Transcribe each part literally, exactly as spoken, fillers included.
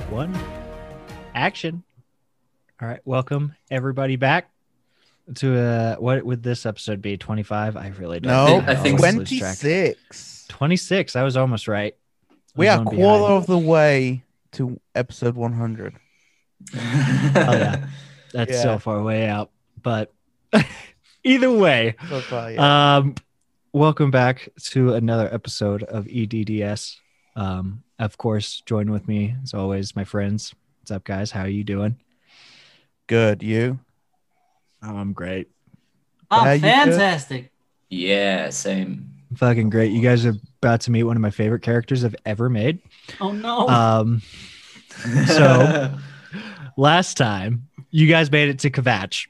one, action. All right, welcome everybody back to uh what would this episode be? twenty-five? I really don't No, know. I think twenty-six. twenty-six. I was almost right. I We was are one quarter behind. of the way to episode one hundred. Oh yeah, that's Yeah. so far way out. But either way, So far, yeah. um, welcome back to another episode of E D D S. Um, of course, join with me as always, my friends. What's up, guys? How are you doing? Good. You? Oh, I'm great. Yeah, Oh, you fantastic. Yeah, same. Fucking great. You guys are about to meet one of my favorite characters I've ever made. Oh, no. Um, So- last time you guys made it to Kvatch.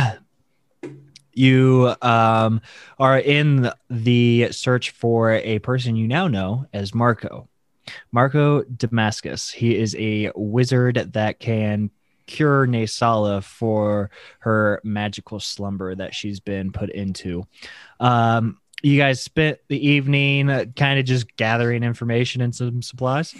You um, are in the search for a person you now know as Marco. Marco Damascus. He is a wizard that can cure Nasala for her magical slumber that she's been put into. Um, you guys spent the evening kind of just gathering information and some supplies.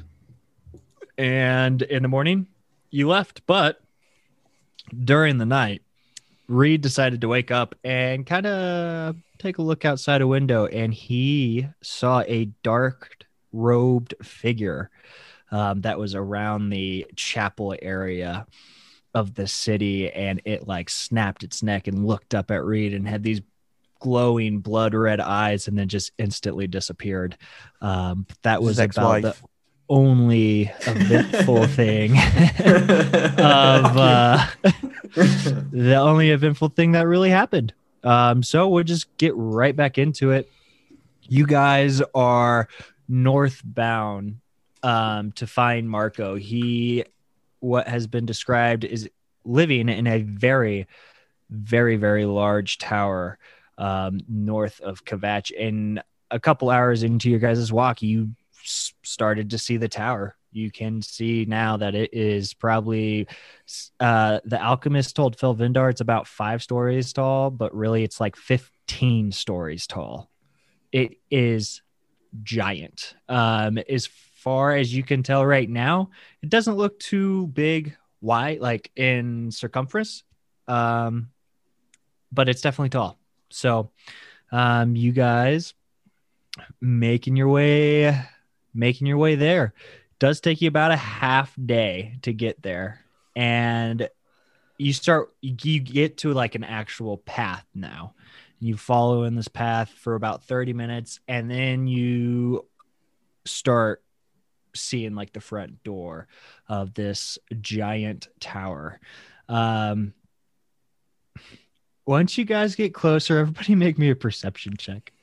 And in the morning, you left. But during the night, Reed decided to wake up and kind of take a look outside a window, and he saw a dark robed figure um, that was around the chapel area of the city, and it like snapped its neck and looked up at Reed and had these glowing blood red eyes and then just instantly disappeared. Um, that was His about the ex-wife. only eventful thing of uh, the only eventful thing that really happened. Um, so we'll just get right back into it. You guys are northbound um, to find Marco. He, what has been described, is living in a very, very, very large tower um, north of Kvatch. And a couple hours into your guys' walk, you s- started to see the tower. You can see now that it is probably uh, the alchemist told Phil Vindar it's about five stories tall, but really it's like fifteen stories tall. It is giant. Um, as far as you can tell right now, it doesn't look too big, wide, like in circumference, um, but it's definitely tall. So um, you guys making your way, making your way there. Does take you about a half day to get there, and you start you get to like an actual path now. You follow in this path for about thirty minutes, and then you start seeing like the front door of this giant tower. Um, once you guys get closer, everybody make me a perception check.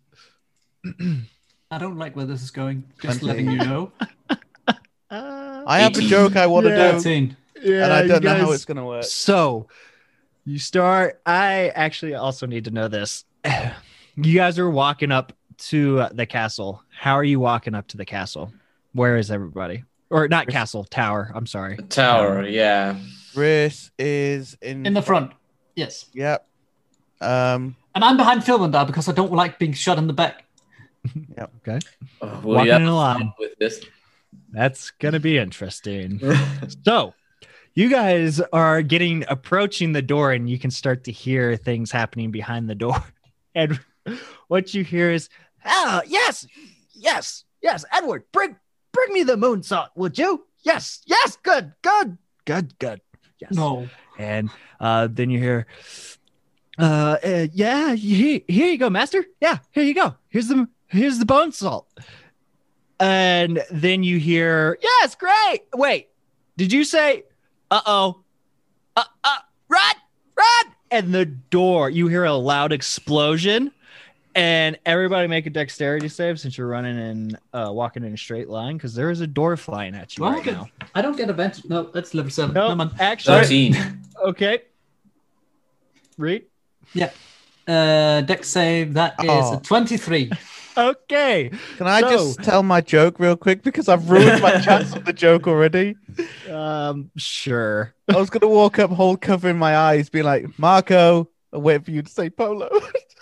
I don't like where this is going. Just twenty. letting you know. Uh, I have a eighteen. joke I want to Yeah. do, thirteen. yeah, and I you don't know how guys- it's going to work. So you start. I actually also need to know this. You guys are walking up to uh, the castle. How are you walking up to the castle? Where is everybody? Or not castle, tower. I'm sorry. Tower, yeah. Chris is in. In the front. Yes. Yep. Um. And I'm behind Philmondar because I don't like being shot in the back. Okay. Oh, will Walking you have in a fun line. with this? That's gonna be interesting. So you guys are getting approaching the door, and you can start to hear things happening behind the door. And what you hear is, "Ah, yes, yes, yes, Edward, bring bring me the moon salt, would you? Yes, yes, good, good, good, good. Yes." No. And uh, then you hear, uh, uh, yeah, here, here you go, master. Yeah, here you go. Here's the here's the bone salt. And then you hear, yes, great. Wait, did you say, uh-oh, uh, uh, run, run? And the door, you hear a loud explosion, and everybody make a dexterity save since you're running and uh, walking in a straight line, because there is a door flying at you Do I right get- now. I don't get advantage. No, that's level seven. No, Never mind. actually, thirteen. okay. Read. Uh, deck save, that is Oh. a twenty-three. Okay. Can I So- just tell my joke real quick because I've ruined my chance of the joke already? Um, sure. I was going to walk up, whole covering my eyes, be like, Marco, I'll wait for you to say polo.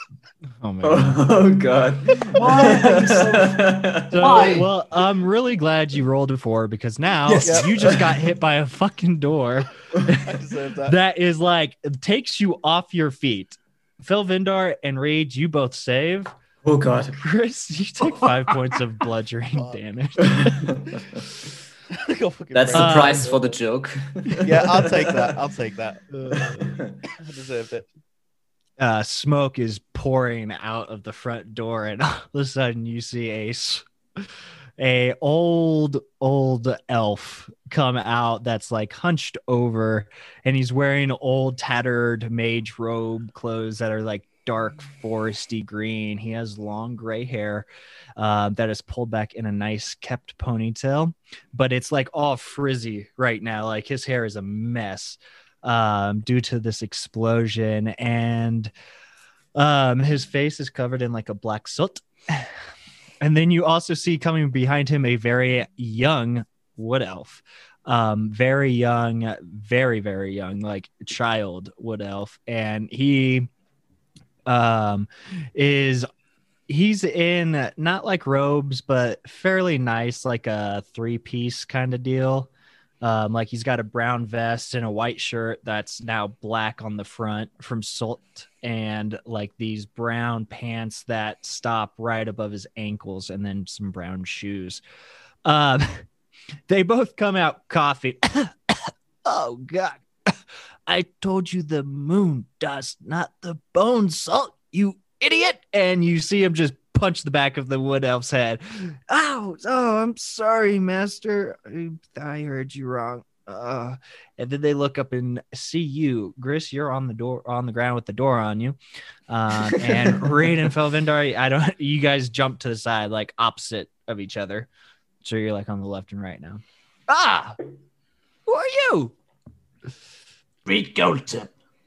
Oh my god. Oh god. Why are you so- So, Why? well, I'm really glad you rolled a four because now Yes. Yep. you just got hit by a fucking door I deserve that. that is like it takes you off your feet. Phil Vindar and Rage, you both save. Oh god. Chris, you take five points of bludgeoning Fuck. damage. Go fucking That's the Uh, price for the joke. Yeah, I'll take that. I'll take that. I deserved it. Uh, smoke is pouring out of the front door, and all of a sudden you see a s- a old old elf come out that's like hunched over, and he's wearing old tattered mage robe clothes that are like dark foresty green. He has long gray hair uh, that is pulled back in a nice kept ponytail, but it's like all frizzy right now. Like his hair is a mess um, due to this explosion, and um, his face is covered in like a black soot. And then you also see coming behind him a very young wood elf, um, very young, very very young, like child wood elf, and he um is he's in not like robes but fairly nice, like a three piece kind of deal. Um like he's got a brown vest and a white shirt that's now black on the front from soot, and like these brown pants that stop right above his ankles, and then some brown shoes. um they both come out coughing. Oh god, I told you the moon dust, not the bone salt, you idiot. And you see him just punch the back of the wood elf's head. Ow! Oh, I'm sorry, master. I, I heard you wrong. Uh, and then they look up and see you. Gris, you're on the door, on the ground with the door on you. Um, and Raid and Felvindar, I don't, you guys jump to the side, like opposite of each other. So you're like on the left and right now. Ah! Who are you? Reed Goldtip.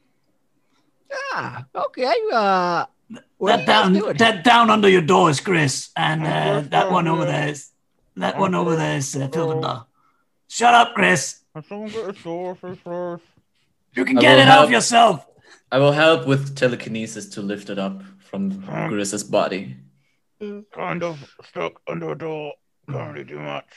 Ah, okay. Uh, what are That you guys down, doing? that down under your door is Chris, and uh, that one over there is that one over there is uh, Philvindar. Shut up, Chris. Someone get a door first. You can I get will it help. off yourself. I will help with telekinesis to lift it up from Gris's body. Kind of stuck under a door. Can't really do much.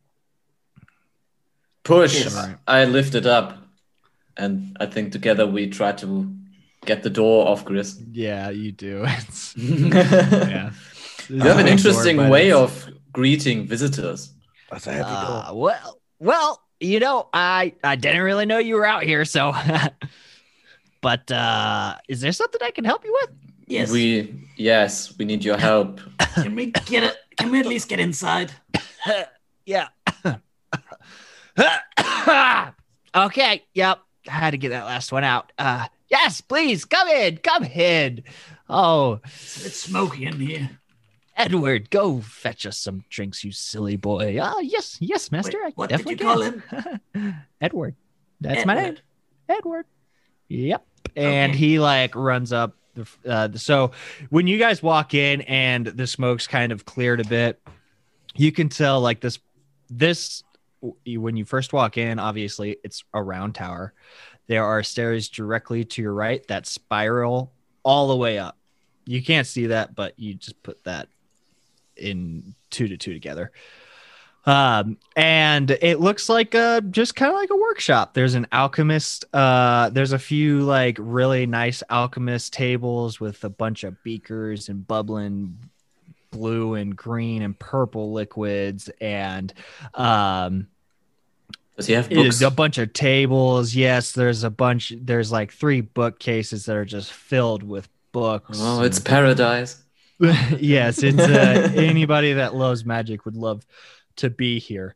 Push. Yes. I I lift it up, and I think together we try to get the door off Gris. Yeah, you do. It's, you yeah. have an Uh, interesting but way it's- of greeting visitors. That's a heavy Uh, door. well, well, you know, I I didn't really know you were out here, so. But uh, is there something I can help you with? Yes. We yes, we need your help. Can we get it? Can we at least get inside? Yeah. Okay. Yep. I had to get that last one out. Uh, yes, please come in. Come in. Oh, It's a bit smoky in here. Edward, go fetch us some drinks, you silly boy. Oh, yes, yes, master. Wait, I what did definitely you call can. him? Edward. That's my name. Edward. Edward. Yep. And Okay. he like runs up. The, uh, so when you guys walk in and the smoke's kind of cleared a bit, you can tell like this, this, when you first walk in, obviously it's a round tower. There are stairs directly to your right that spiral all the way up. You can't see that, but you just put that in two to two together. Um, and it looks like uh just kind of like a workshop. There's an alchemist. Uh, there's a few like really nice alchemist tables with a bunch of beakers and bubbling blue and green and purple liquids, and um, Does he have books? there's a bunch of tables. Yes, there's a bunch. There's like three bookcases that are just filled with books. Oh, it's paradise. Yes, it's uh, anybody that loves magic would love to be here.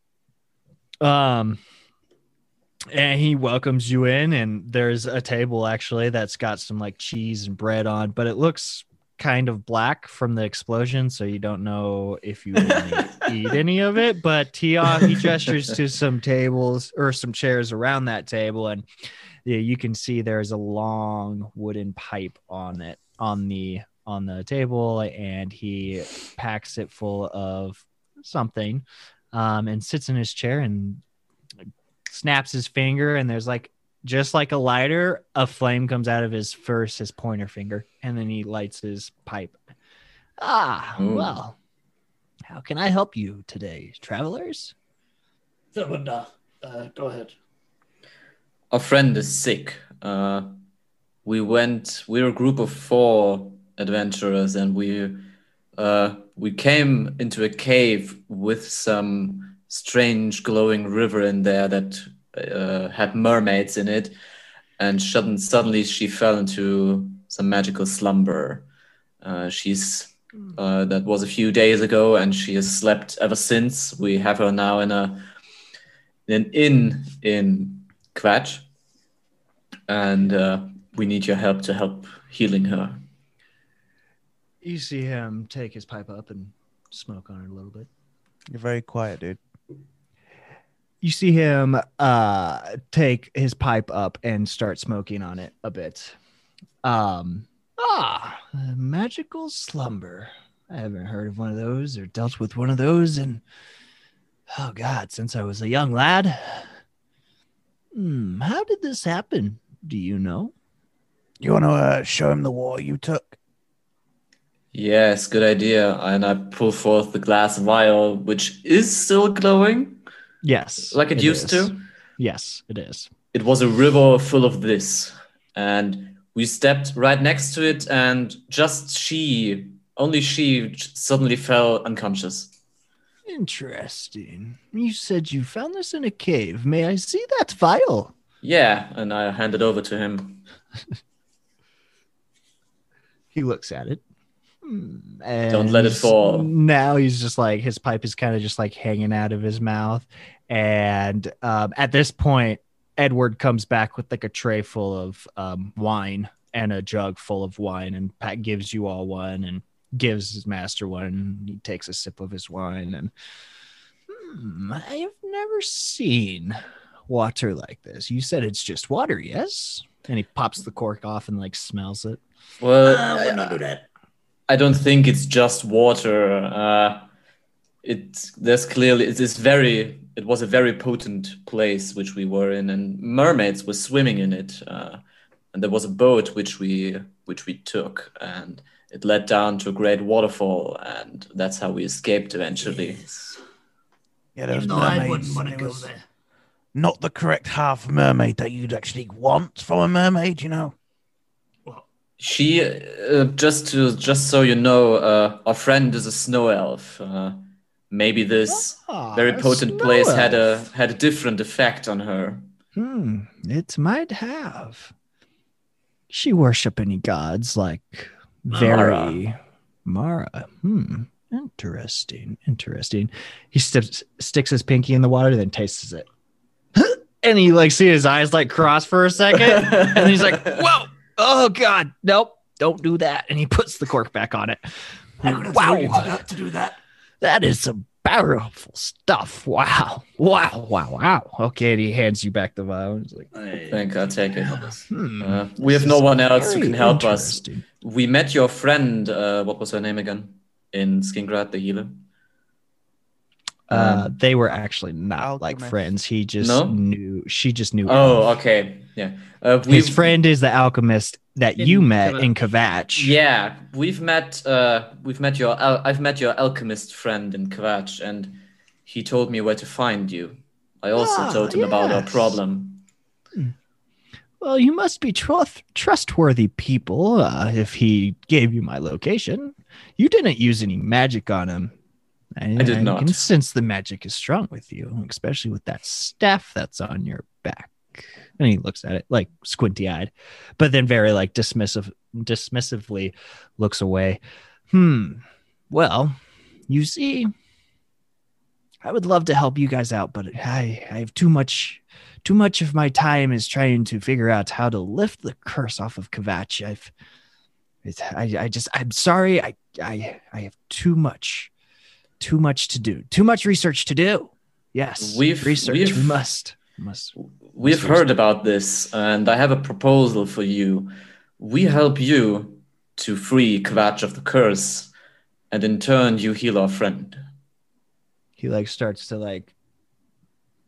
Um, and he welcomes you in, and there's a table actually that's got some like cheese and bread on, but it looks kind of black from the explosion, so you don't know if you really eat any of it. But he uh, he gestures to some tables or some chairs around that table, and yeah, you can see there's a long wooden pipe on it on the on the table, and he packs it full of something, um, and sits in his chair and snaps his finger, and there's like just like a lighter, a flame comes out of his first his pointer finger, and then he lights his pipe. Ah, Ooh. well, how can I help you today, travelers? Filbender, uh, go ahead. Our friend is sick. Uh, we went. We're a group of four adventurers, and we uh, we came into a cave with some strange glowing river in there that uh, had mermaids in it, and sudden, suddenly she fell into some magical slumber. Uh, she's uh, that was a few days ago, and she has slept ever since. We have her now in a in an inn in Quatch, and uh, we need your help to help healing her. You see him take his pipe up and smoke on it a little bit. You're very quiet, dude. You see him uh, take his pipe up and start smoking on it a bit. Um, ah, a magical slumber. I haven't heard of one of those or dealt with one of those in, oh God, since I was a young lad. Hmm, how did this happen? Do you know? You want to uh, show him the water you took? Yes, good idea. And I pull forth the glass vial, which is still glowing, Yes. like it, used is. to. Yes, it is. It was a river full of this, and we stepped right next to it, and just she, only she, suddenly fell unconscious. Interesting. You said you found this in a cave. May I see that vial? Yeah, and I hand it over to him. He looks at it. Hmm, and Don't let it fall. Now he's just like, his pipe is kind of just like hanging out of his mouth. And um, at this point, Edward comes back with like a tray full of um, wine and a jug full of wine, and Pat gives you all one and gives his master one. And he takes a sip of his wine, and hmm, I have never seen water like this. You said it's just water, yes? And he pops the cork off and like smells it. Well, Uh, we'll not do I, that. I don't think it's just water. Uh, it there's clearly it is very. It was a very potent place which we were in, and mermaids were swimming in it. Uh, and there was a boat which we which we took, and it led down to a great waterfall, and that's how we escaped eventually. Yes. Yeah, those Even though I mermaids. wouldn't want to It go was there. not the correct half mermaid that you'd actually want from a mermaid, you know. She uh, just to just so you know, uh, our friend is a snow elf. Uh, maybe this Ah, very a potent snow place had a elf. had a different effect on her. Hmm, it might have. She worship any gods like very Mara. Hmm. Interesting. Interesting. He stips, sticks his pinky in the water, then tastes it. And he like see his eyes like cross for a second. And he's like, whoa, oh God, nope, don't do that. And he puts the cork back on it. I could have Wow. told you to, not to do that. That is some powerful stuff. Wow. Wow. Wow. Wow. Okay. And he hands you back the vial. He's like, I think I'll take it. hmm, Uh, we this have no is one else who very can help us. interesting. We met your friend. Uh, what was her name again? In Skingrad, the healer. Uh, Um, they were actually not like Alchemist. friends. He just No? knew. She just knew. Oh, him. okay, yeah. Uh, His we've- friend is the alchemist that In you met Kavach. in Kavach. Yeah, we've met. Uh, we've met your. Al- I've met your alchemist friend in Kvatch, and he told me where to find you. I also Ah, told him about our yes. problem. Well, you must be trust- trustworthy people. Uh, if he gave you my location, you didn't use any magic on him. I, I did not. can sense the magic is strong with you, especially with that staff that's on your back. And he looks at it like squinty eyed, but then very like dismissive, dismissively looks away. Hmm. Well, you see, I would love to help you guys out, but I, I have too much, too much of my time is trying to figure out how to lift the curse off of Kvatch. I've, it's, I, I just, I'm sorry. I, I, I have too much, too much to do, too much research to do. Yes, We've- research. we've- we must, must. We've heard about this, and I have a proposal for you. We help you to free Kvatch of the curse, and in turn, you heal our friend. He like starts to like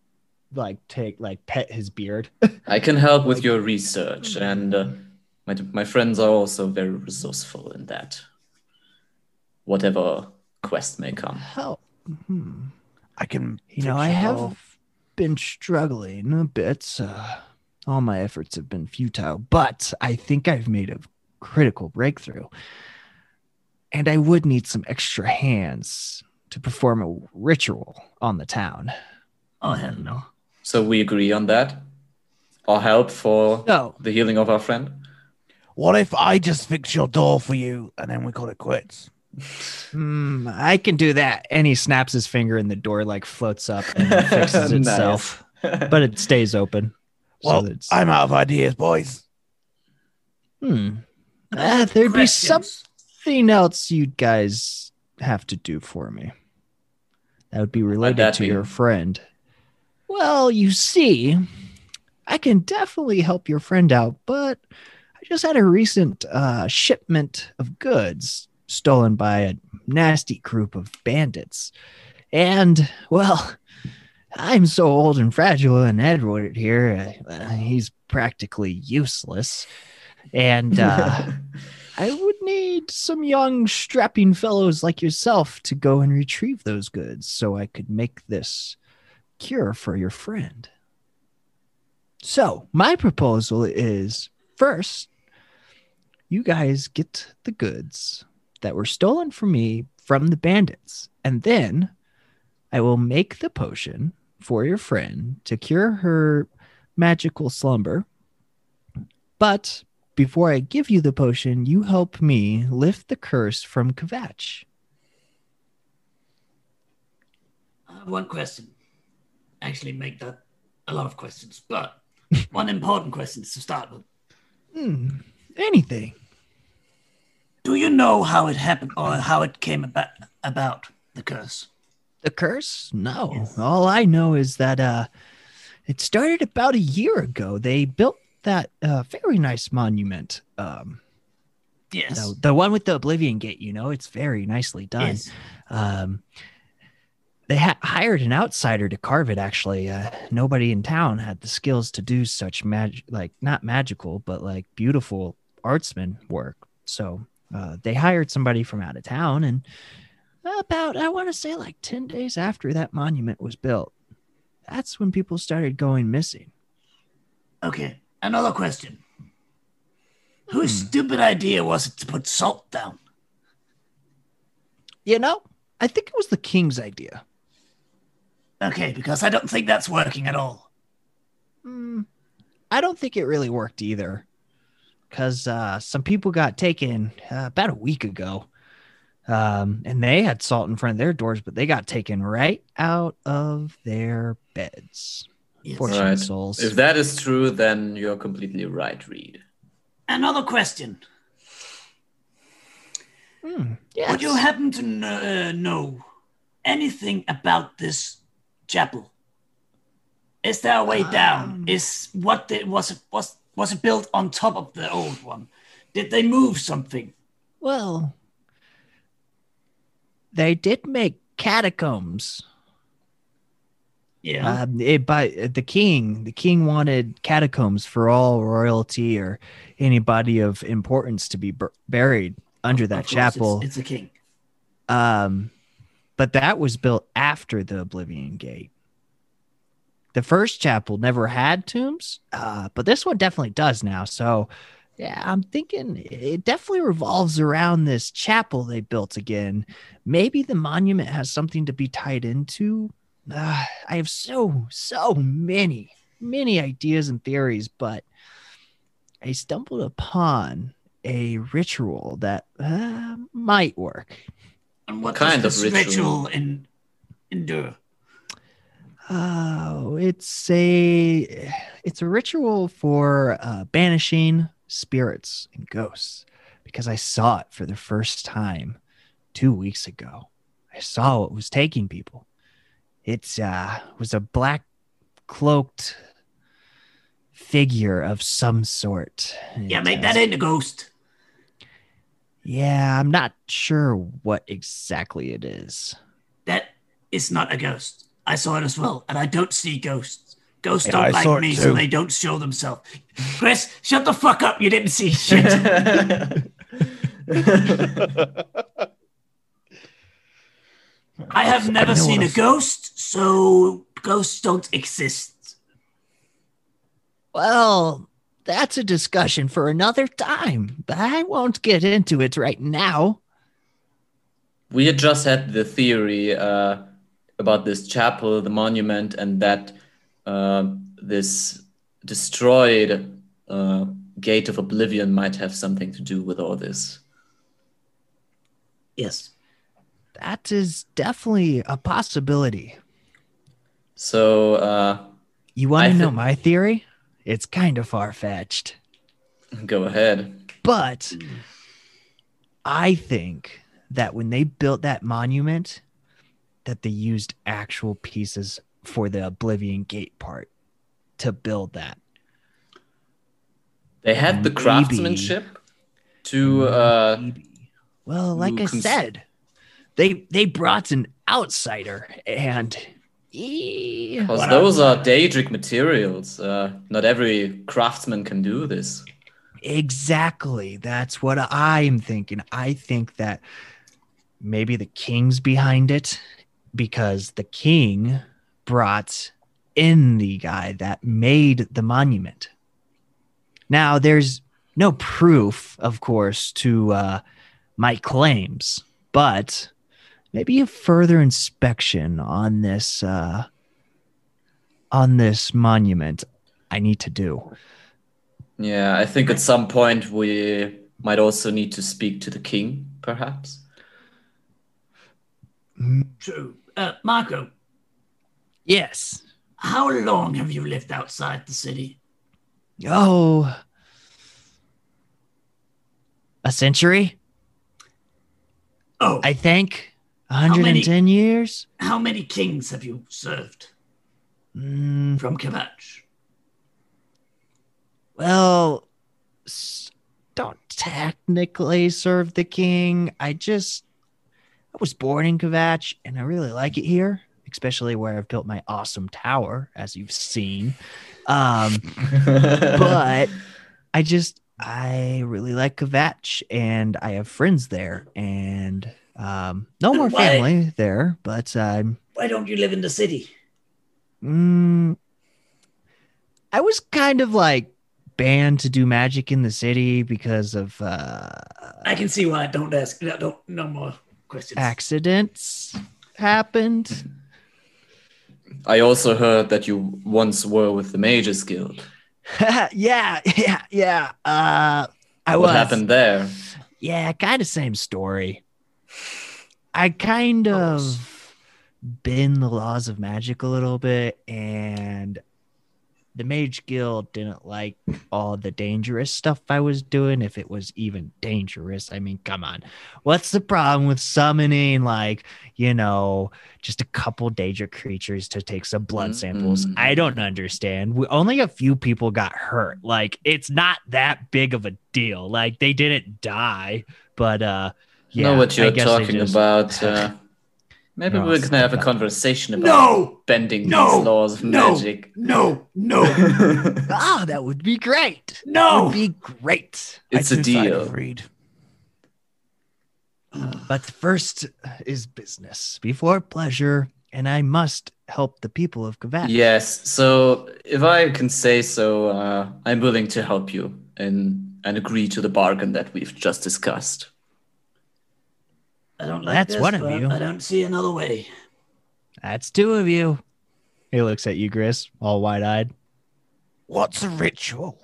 like take like pet his beard. I can help with your research, and uh, my my friends are also very resourceful in that. Whatever quest may come. Help. Hmm. I can. You know, fix I it have all. been struggling a bit. Uh, all my efforts have been futile, but I think I've made a critical breakthrough. And I would need some extra hands to perform a ritual on the town. Oh, hell no. So we agree on that. Our help for No. the healing of our friend. What if I just fix your door for you and then we call it quits? Hmm, I can do that. And he snaps his finger and the door like floats up and fixes Nice. itself. But it stays open. Well, so it's, I'm out of ideas, boys. hmm. Ah, there'd be some Questions? something else you guys have to do for me. That would be related that to be? your friend. Well, you see, I can definitely help your friend out, but I just had a recent uh, shipment of goods stolen by a nasty group of bandits. And, well, I'm so old and fragile, and Edward here, uh, he's practically useless. And uh, I would need some young, strapping fellows like yourself to go and retrieve those goods so I could make this cure for your friend. So, my proposal is first, you guys get the goods that were stolen from me from the bandits, and then I will make the potion for your friend to cure her magical slumber. But before I give you the potion, you help me lift the curse from Kvatch. I have one question. Actually, make that a lot of questions, but one important question to start with. Hmm, anything. Do you know how it happened or how it came about, about the curse? The curse? No. Yes. All I know is that uh, it started about a year ago. They built that uh, very nice monument. Um, Yes. the, the one with the Oblivion Gate, you know, it's very nicely done. Yes. Um, they ha- hired an outsider to carve it, actually. Uh, nobody in town had the skills to do such mag- like not magical, but like beautiful artsman work. So uh, they hired somebody from out of town, and about, I want to say like ten days after that monument was built, that's when people started going missing. Okay. Another question. Whose Hmm. stupid idea was it to put salt down? You know, I think it was the king's idea. Okay, because I don't think that's working at all. Mm, I don't think it really worked either, because uh, some people got taken uh, about a week ago, um, and they had salt in front of their doors, but they got taken right out of their beds. Yes. Fortunate Right. souls. If that is true, then you're completely right, Reed. Another question. Hmm, yes. Would you happen to kn- uh, know anything about this chapel? Is there a way down? Um. Is what the, was it was was it built on top of the old one? Did they move something? Well, they did make catacombs. Yeah. Um, it, but the king, the king wanted catacombs for all royalty or anybody of importance to be bur- buried under Of that course, chapel. It's, it's a king. Um, but that was built after the Oblivion Gate. The first chapel never had tombs, uh, but this one definitely does now. So, yeah, I'm thinking it definitely revolves around this chapel they built again. Maybe the monument has something to be tied into. Uh, I have so, so many, many ideas and theories, but I stumbled upon a ritual that uh, might work. And what kind does of this ritual? ritual in, endure? Oh, it's a it's a ritual for uh, banishing spirits and ghosts, because I saw it for the first time two weeks ago. I saw what was taking people. It's uh was a black cloaked figure of some sort. Yeah, It, make uh, that ain't a ghost. Yeah, I'm not sure what exactly it is. That is not a ghost. I saw it as well, and I don't see ghosts. Ghosts Yeah, don't I like saw it me, too. so they don't show themselves. Chris, shut the fuck up. You didn't see shit. I have never I know seen what a a f- ghost, so ghosts don't exist. Well, that's a discussion for another time, but I won't get into it right now. We had just had the theory uh, about this chapel, the monument, and that uh, this destroyed uh, Gate of Oblivion might have something to do with all this. Yes. That is definitely a possibility. So, uh, You want I to thi- know my theory? It's kind of far-fetched, go ahead. but I think that when they built that monument, that they used actual pieces for the Oblivion Gate part to build that. They had the Maybe. craftsmanship to. Uh, Maybe. Well, like who I cons- said, they they brought an outsider, and eh, Because What those are outsider? Daedric materials. Uh, not every craftsman can do this. exactly, that's what I'm thinking. I think that maybe the king's behind it because the king brought in the guy that made the monument. Now, there's no proof, of course, to uh, my claims, but maybe a further inspection on this uh, on this monument I need to do. Yeah, I think at some point we might also need to speak to the king, perhaps. True. Uh, Marco, Yes. how long have you lived outside the city? Oh, a century, Oh, I think. many- one hundred ten years. how many kings have you served Mm, from Kvatch? well, s- don't technically serve the king. I just I was born in Kvatch, and I really like it here, especially where I've built my awesome tower, as you've seen. Um, but I just I really like Kvatch, and I have friends there, and um, no more Why- family there, but um, Why don't you live in the city? mm, I was kind of like banned to do magic in the city because of uh, I can see why. Don't ask. No, don't. No more questions. accidents happened. I also heard that you once were with the Mages Guild. yeah, yeah, yeah. Uh, I what was. happened there? Yeah, kind of same story. I kind of bend the laws of magic a little bit, and the Mage Guild didn't like all the dangerous stuff I was doing, if it was even dangerous. I mean, come on. What's the problem with summoning, like, you know, just a couple Daedric creatures to take some blood samples? Mm. I don't understand. We, only a few people got hurt. Like, it's not that big of a deal. Like, they didn't die, but uh, I yeah, know what I you're guess they talking just- about. Uh, maybe No, we it's can have a not. conversation about No. bending No. these laws of No. magic. No. No. Ah, that would be great. No. Would be great. It's a I two-sided deal. read. But first is business before pleasure, and I must help the people of Kvatch. Yes, so if I can say so, uh, I'm willing to help you and, and agree to the bargain that we've just discussed. I don't like That's this, one of but you. I don't see another way. That's two of you. He looks at you, Gris, all wide-eyed. What's a ritual?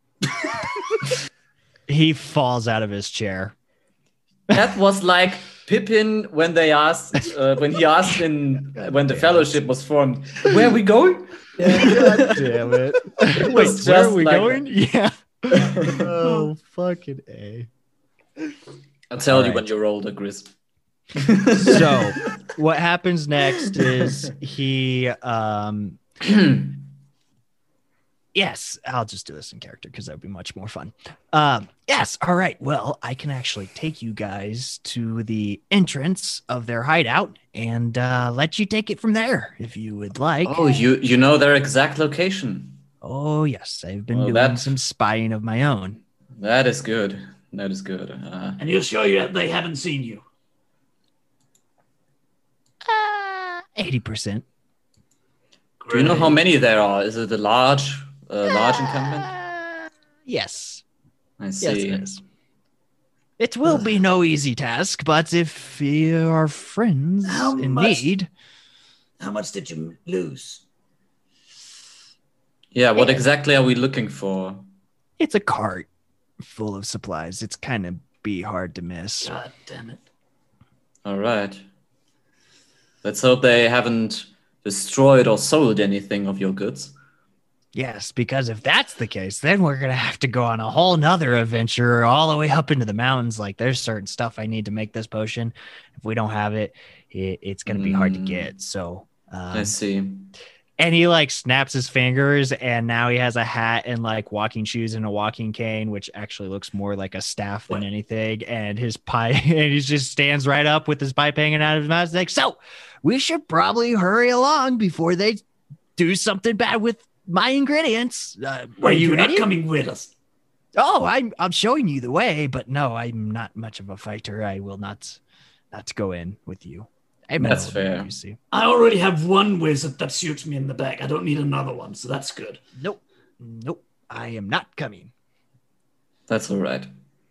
He falls out of his chair. That was like Pippin when they asked, uh, when he asked in when the fellowship was formed, where are we going? God damn it. It Wait, was where are just we like going? Yeah. Oh, fucking A. I'll tell All you right. when you're older, Gris. So, what happens next is he um yes, I'll just do this in character because that would be much more fun. Um, yes, all right. Well, I can actually take you guys to the entrance of their hideout and uh, let you take it from there if you would like. Oh, you you know their exact location. Oh, yes, I've been Well, doing that- some spying of my own. That is good. That is good. Uh, And you're sure you they haven't seen you? Uh, eighty percent. do you know how many there are? Is it a large, uh, large encampment? Uh, yes. I Yes, see. it is. It will be no easy task, but if you are friends How in much- need, How much did you lose? Yeah. What exactly are we looking for? it's a cart full of supplies. It's kind of be hard to miss. God damn it. All right. Let's hope they haven't destroyed or sold anything of your goods. Yes, because if that's the case, then we're gonna have to go on a whole nother adventure all the way up into the mountains. Like there's certain stuff I need to make this potion. If we don't have it, it it's gonna be hard to Mm. get. So I um, see. and he like snaps his fingers and now he has a hat and like walking shoes and a walking cane, which actually looks more like a staff than What? anything. And his pipe and he just stands right up with his pipe hanging out of his mouth. He's like, so we should probably hurry along before they do something bad with my ingredients. Uh, are Wait, you you're ready? not coming with us. Oh, I'm I'm showing you the way, but no, I'm not much of a fighter. I will not not go in with you. I'm an That's old man, fair. You see. I already have one wizard that shoots me in the back. I don't need another one, so that's good. Nope. Nope. I am not coming. That's all right.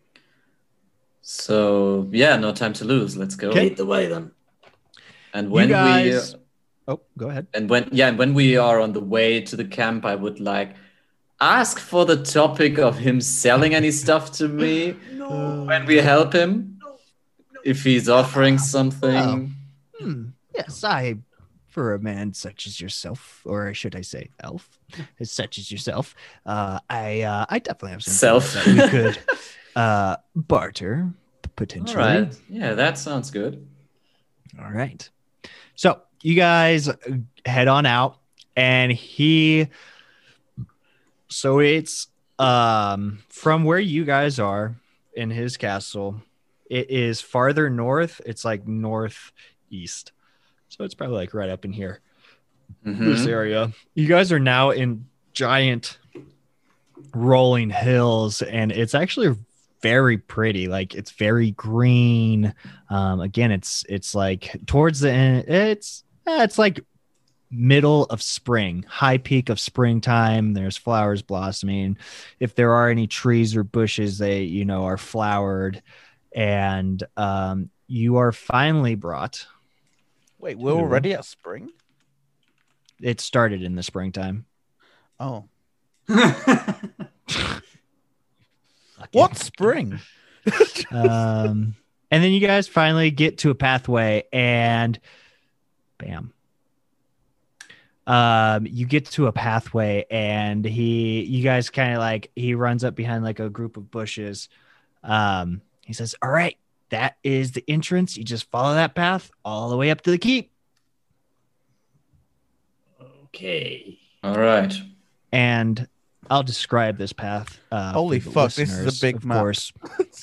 So yeah, no time to lose. Let's go. Lead the way then. And when you guys. we Oh, go ahead. and when yeah, and when we are on the way to the camp, I would like ask for the topic of him selling any stuff to me No. when we help him. If he's offering something. Hmm. Yes, I, for a man such as yourself, or should I say elf, as such as yourself, uh, I uh, I definitely have some Self. things that we could uh, barter All potentially. right. Yeah, that sounds good. All right. So you guys head on out, and he. So it's um from where you guys are in his castle. It is farther north. It's like northeast. So it's probably like right up in here, this Mhm. area. You guys are now in giant rolling hills, and it's actually very pretty. Like it's very green. Um, again, it's it's like towards the end. It's eh, it's like middle of spring, high peak of springtime. There's flowers blossoming. If there are any trees or bushes, they you know are flowered, and um, you are finally brought. Wait, we're Two. already at spring? It started in the springtime. Oh. Okay. What spring? um, and then you guys finally get to a pathway, and bam. Um, you get to a pathway, and he, you guys kind of like, he runs up behind like a group of bushes. Um, he says, "All right, that is the entrance. You just follow that path all the way up to the keep." Okay. All right. And I'll describe this path. Uh, Holy for the fuck, this is a listeners, big of map. course.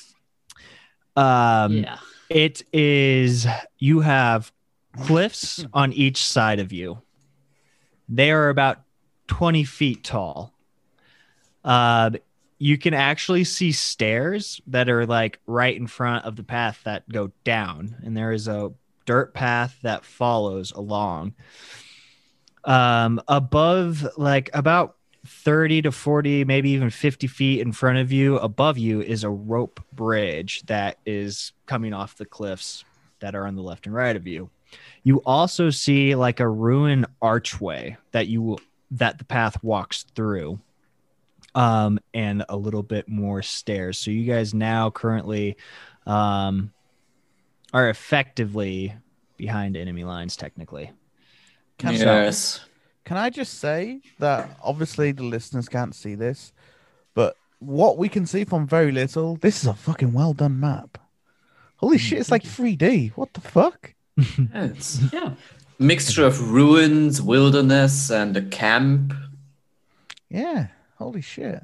um, yeah. It is, you have cliffs on each side of you. They are about twenty feet tall. Uh, you can actually see stairs that are like right in front of the path that go down, and there is a dirt path that follows along. Um, above, like about thirty to forty, maybe even fifty feet in front of you, above you is a rope bridge that is coming off the cliffs that are on the left and right of you. You also see like a ruined archway that you will, that the path walks through, um, and a little bit more stairs. So you guys now currently um, are effectively behind enemy lines, technically. Can, Yes. can I just say that obviously the listeners can't see this, but what we can see from very little, this is a fucking well done map. Holy shit, it's like three D. What the fuck? Yeah, it's Yeah. mixture of ruins, wilderness, and a camp. Yeah. Holy shit.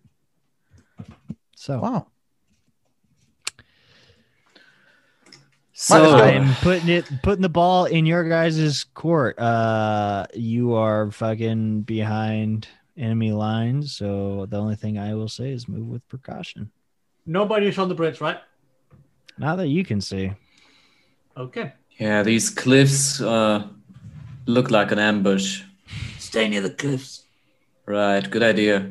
So Wow. So I'm putting it putting the ball in your guys' court. Uh you are fucking behind enemy lines, so the only thing I will say is move with precaution. Nobody's on the bridge, right? Not that you can see. Okay. yeah, these cliffs uh, look like an ambush. Stay near the cliffs. Right, good idea.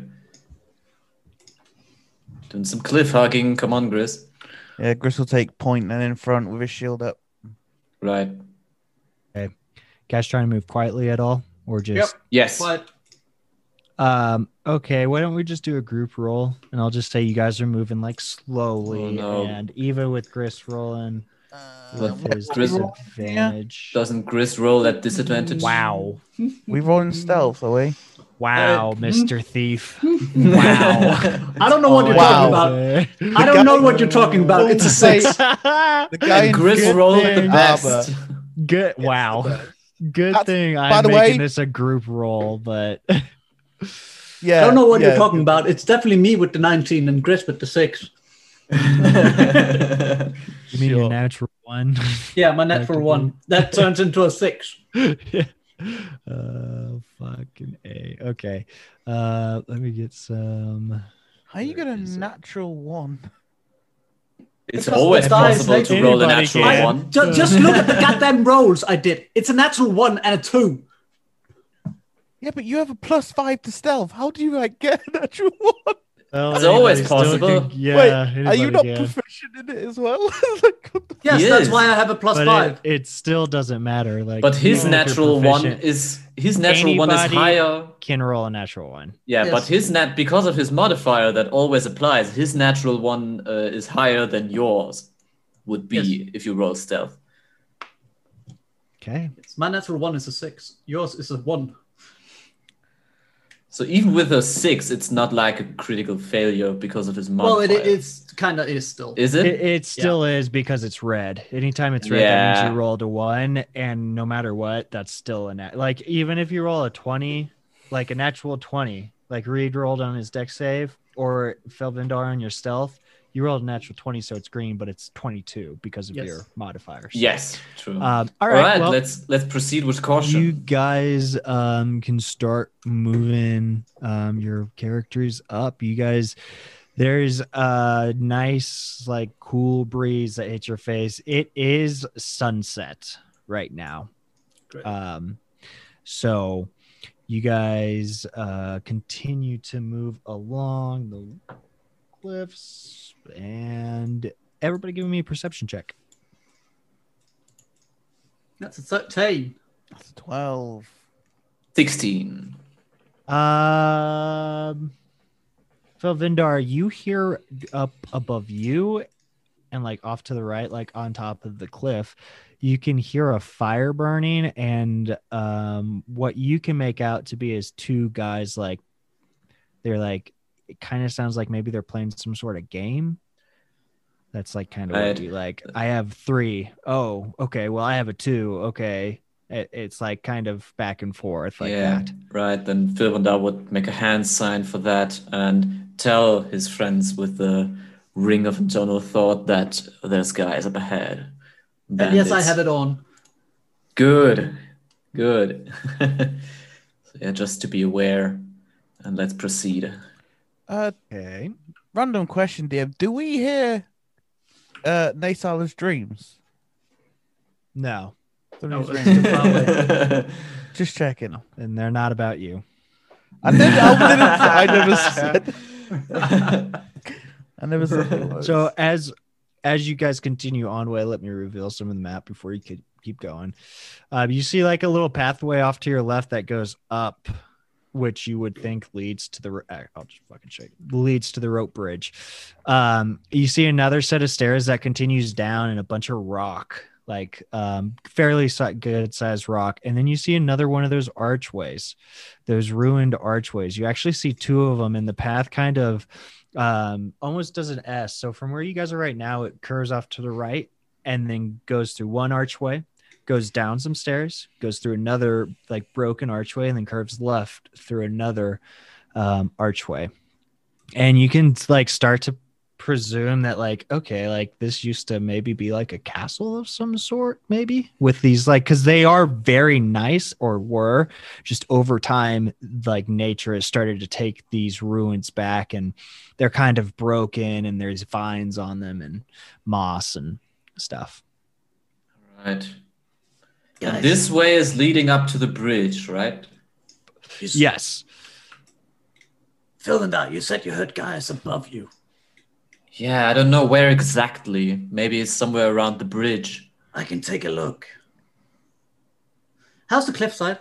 Doing some cliff hugging. Come on, Gris. Yeah, Gris will take point and in front with his shield up. Right. Guys trying to move quietly at all? Or just Yep. Yes. But um okay, why don't we just do a group roll and I'll just say you guys are moving like slowly Oh, no. and even with Gris rolling But with his Gris- disadvantage. Doesn't Gris roll at disadvantage? Wow. We roll in stealth, are we? Wow, Uh, Mister Thief. Wow. I don't know what you're Wow. talking about. I don't know what you're talking about. It's a six. The guy in Gris good rolled the thing best. armor. Good. Wow. Good That's- thing by I'm the making way- this a group roll, but Yeah. I don't know what yeah. you're talking about. It's definitely me with the nineteen and Gris with the six. you mean your Sure. natural one. Yeah, my net for one. That turns into a six. uh, fucking A. Okay. Uh, let me get some. How you got a Where is it? natural one? It's Because always the dice possible make to roll a anybody natural can. one. Ju- just look at the goddamn rolls I did. It's a natural one and a two. Yeah, but you have a plus five to stealth. How do you like get a natural one? Well, It's always anybody still possible. can- yeah. Wait, are you anybody not can. proficient in it as well? Like, what the- Yes, He that's is. why I have a plus But five. it, it still doesn't matter. Like, But his even if you're natural one proficient, is his natural one is Anybody- higher. can roll a natural one. Yeah, Yes. but his nat because of his modifier that always applies. His natural one uh, is higher than yours would be Yes. if you roll stealth. Okay. My natural one is a six. Yours is a one. So even with a six, it's not like a critical failure because of his Well, modifier. it is kind of is still. Is it? It, it still is because it's red. Anytime it's red, that Yeah. means you rolled a one, and no matter what, that's still a nat. Like even if you roll a twenty, like a natural twenty, like Reed rolled on his deck save, or Felvindar on your stealth, you rolled a natural twenty, so it's green, but it's twenty-two because of Yes. your modifiers. Yes, true. Um, all All right. right, well, let's let's proceed with caution. you guys um can start moving um your characters up. You guys, there's a nice like cool breeze that hits your face. It is sunset right now. Great. Um so you guys uh continue to move along the cliffs, and everybody give me a perception check. That's a thirteen. That's twelve. sixteen. Um, Phil Vindar, you hear up above you and like off to the right, like on top of the cliff, you can hear a fire burning, and um, what you can make out to be is two guys like they're like it kind of sounds like maybe they're playing some sort of game. That's like kind of Right. what you like. I have three. Oh, okay. Well, I have a two. Okay. It, it's like kind of back and forth like yeah, that. right. Then Philvandar would make a hand sign for that and tell his friends with the ring of internal thought that there's guys up ahead. And yes, I Bandits. have it on. Good, good. So yeah, just to be aware, and let's proceed. Uh, Okay. random question, D M. Do we hear uh Naysala's dreams? No, Somebody's No, it's dreams. too far away. Just checking. and they're not about you. I never, I, didn't, I never said. I never said. it was. So as as you guys continue onway, let me reveal some of the map before you could keep going. Uh, you see like a little pathway off to your left that goes up, which you would think leads to the. ro- uh, I'll just fucking shake. Leads to the rope bridge. Um, you see another set of stairs that continues down and a bunch of rock, like um, fairly si- good sized rock, and then you see another one of those archways, those ruined archways. You actually see two of them in the path, kind of. Um, almost does an S. So from where you guys are right now, it curves off to the right and then goes through one archway, goes down some stairs, goes through another like broken archway, and then curves left through another um, archway, and you can like start to presume that like okay, like this used to maybe be like a castle of some sort, maybe with these like because they are very nice or were just over time like nature has started to take these ruins back and they're kind of broken and there's vines on them and moss and stuff. Right. Guys. And this way is leading up to the bridge, right? Yes. Philindar, you said you heard guys above you. Yeah, I don't know where exactly. Maybe it's somewhere around the bridge. I can take a look. How's the cliffside?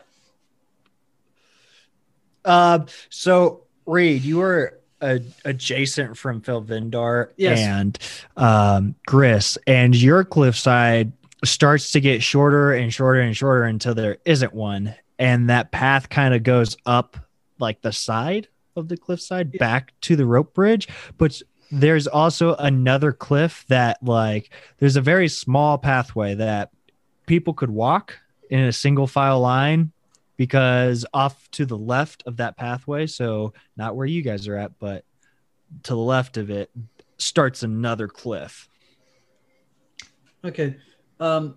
Uh, so Reed, you were uh, adjacent from Philvindar Yes. and um, Gris, and your cliffside starts to get shorter and shorter and shorter until there isn't one, and that path kind of goes up like the side of the cliffside Yeah. back to the rope bridge, but there's also another cliff that like there's a very small pathway that people could walk in a single file line because off to the left of that pathway, so not where you guys are at, but to the left of it starts another cliff. Okay. Um,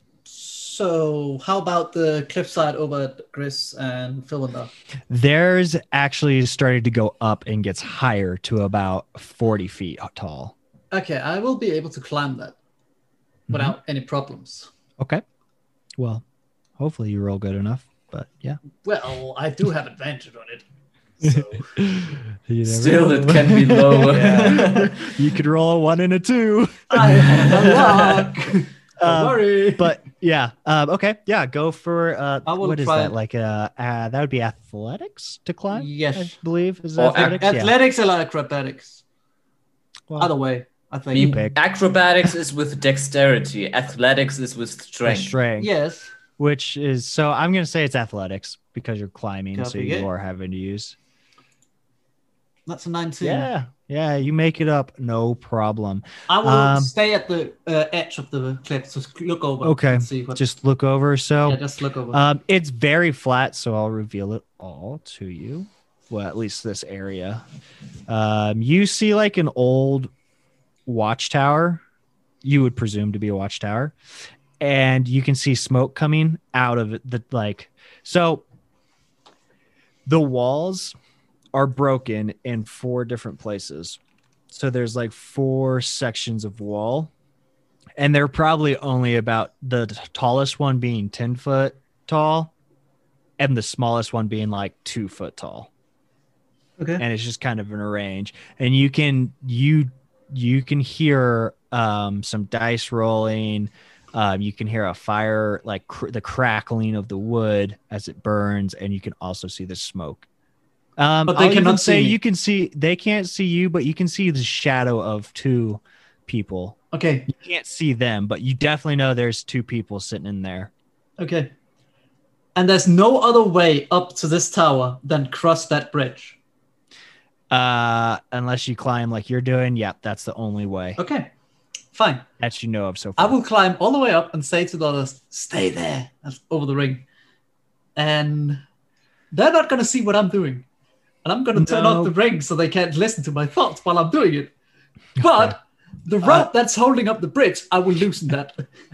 so how about the cliffside over at Gris and Philindar? Theirs actually started to go up and gets higher to about forty feet tall. Okay, I will be able to climb that without any problems. Okay. Well, hopefully you roll good enough, but yeah. Well, I do have advantage on it. So You never Still, know. it can be low. Yeah. You could roll a one and a two. I have a luck. Don't Um, worry. But yeah, um, okay, yeah, go for uh, I will what is try that? it. Like uh, uh, that would be athletics to climb. Yes. I believe is Or that athletics. Yeah. Athletics or acrobatics? Well, Either way, I think. You pick. Acrobatics is with dexterity. Athletics is with for strength. strength, Yes. which is so. I'm gonna say it's athletics because you're climbing, so Copy you it. are having to use. That's a nineteen. Yeah, yeah, you make it up, no problem. I will Um, stay at the uh, edge of the cliff, just look over. Okay, and see what. Just look over. So yeah, just look over. Um, it's very flat, so I'll reveal it all to you. Well, at least this area. Um, you see like an old watchtower. You would presume to be a watchtower, and you can see smoke coming out of it. The like, so the walls are broken in four different places. So there's like four sections of wall. And they're probably only about the t- tallest one being ten foot tall and the smallest one being like two foot tall. okay. And it's just kind of in a range. And you can you you can hear um, some dice rolling. Um, you can hear a fire, like cr- the crackling of the wood as it burns, and you can also see the smoke. Um, But they I'll even cannot see say me. you can see. They can't see you, but you can see the shadow of two people. Okay. You can't see them, but you definitely know there's two people sitting in there. Okay. And there's no other way up to this tower than cross that bridge. Uh, unless you climb like you're doing. Yep, that's the only way Okay. Fine. that you know of so I far. will climb all the way up and say to the others, stay there. That's over the ring. And they're not going to see what I'm doing. And I'm going to turn No. off the ring so they can't listen to my thoughts while I'm doing it. But the rope Uh, that's holding up the bridge, I will loosen that.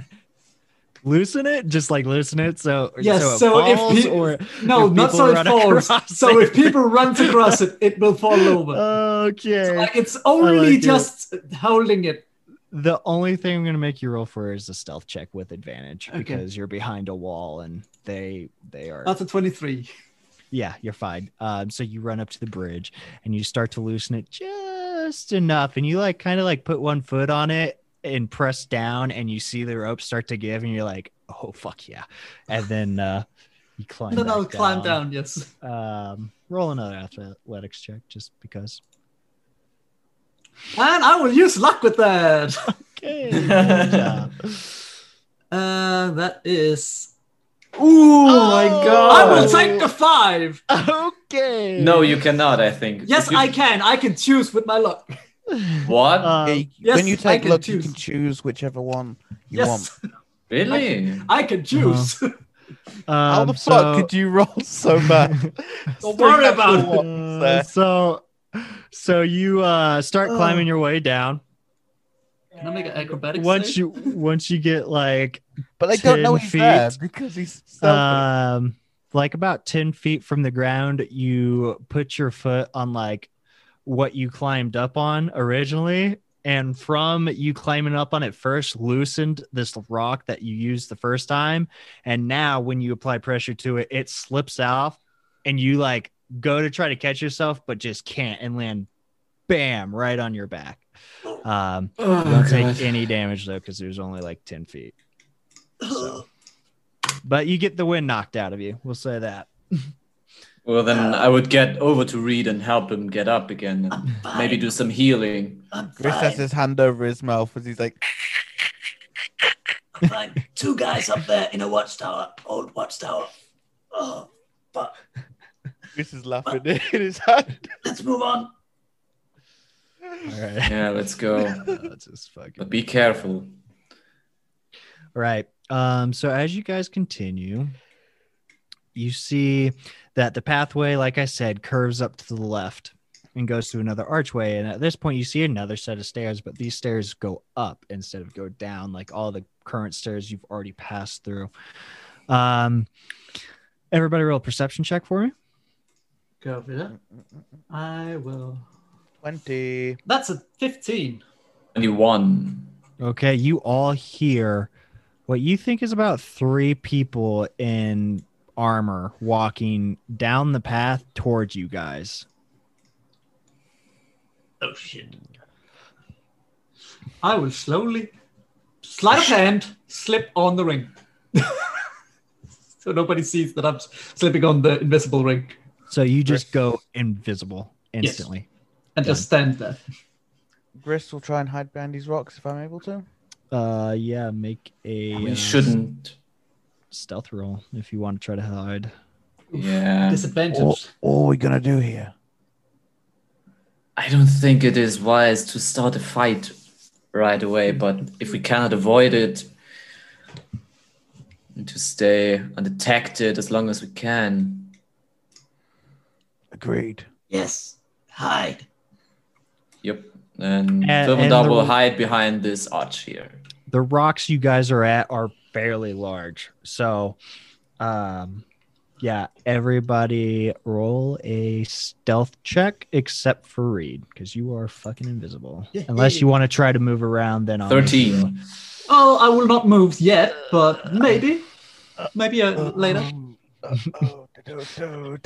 Loosen it, just like loosen it. So Yes, so, it so if falls, pe- or No, if not people so it run falls. across So it. if people run across it, it will fall over. Okay. Like it's only like it. just holding it. The only thing I'm going to make you roll for is a stealth check with advantage Okay. because you're behind a wall and they they are. That's a twenty-three. Yeah, you're fine. Um, so you run up to the bridge and you start to loosen it just enough, and you like kind of like put one foot on it and press down, and you see the rope start to give, and you're like, "Oh fuck yeah!" And then uh, you climb. And then back I'll climb down, yes. Um, roll another athletics check just because. And I will use luck with that. Okay, good job. Uh, that is. Ooh, my Oh. god. I will take the five. Okay. No, you cannot, I think. Yes, If you- I can. I can choose with my luck. What? Uh, Yeah, you- yes, when you I take can luck, you choose. can choose whichever one you want. Yes, really? I can choose. How Um, the so, fuck could you roll so bad? Don't worry Three about natural it. ones uh, there. so, so you uh, start Oh. climbing your way down. Can I make an acrobatics Once save? you once you get like But they don't know ten he's there feet. because he's stealthy. um like about ten feet from the ground, you put your foot on like what you climbed up on originally, and from you climbing up on it first loosened this rock that you used the first time, and now when you apply pressure to it, it slips off, and you like go to try to catch yourself but just can't, and land bam right on your back. Um Oh, you don't God. take any damage though because there's only like ten feet. So, but you get the wind knocked out of you. We'll say that. Well, then I would get over to Reed and help him get up again, I'm and fine. maybe do some healing. I'm Chris fine. has his hand over his mouth as he's like, I'm fine. Two guys up there in a watchtower, old watchtower. Oh, but Chris is laughing in his hand. let's move on. All right. Yeah, let's go. That's just fucking. But be careful. Right. Um, so as you guys continue, you see that the pathway, like I said, curves up to the left and goes to another archway. And at this point, you see another set of stairs, but these stairs go up instead of go down, like all the current stairs you've already passed through. Um, everybody roll a perception check for me. Go for that. I will. twenty. That's a fifteen. twenty-one. Okay, you all hear what you think is about three people in armor walking down the path towards you guys. Oh shit. I will slowly, sleight of hand, slip on the ring. So nobody sees that I'm slipping on the invisible ring. So you just go invisible Yes. instantly. And just stand there. Gris will try and hide behind these rocks if I'm able to. Uh, yeah, make a We uh, shouldn't. stealth roll if you want to try to hide. Yeah. Disadvantage. What, what are we gonna do here? I don't think it is wise to start a fight right away, but if we cannot avoid it, to stay undetected as long as we can. Agreed. Yes. Hide. Yep. And, And- Silverdal and the- will hide behind this arch here. The rocks you guys are at are fairly large. So, um, yeah, everybody roll a stealth check except for Reed because you are fucking invisible. Unless you want to try to move around, then I'll make you roll. thirteen. Oh, I will not move yet, but maybe. Maybe uh, later. Uh, Uh,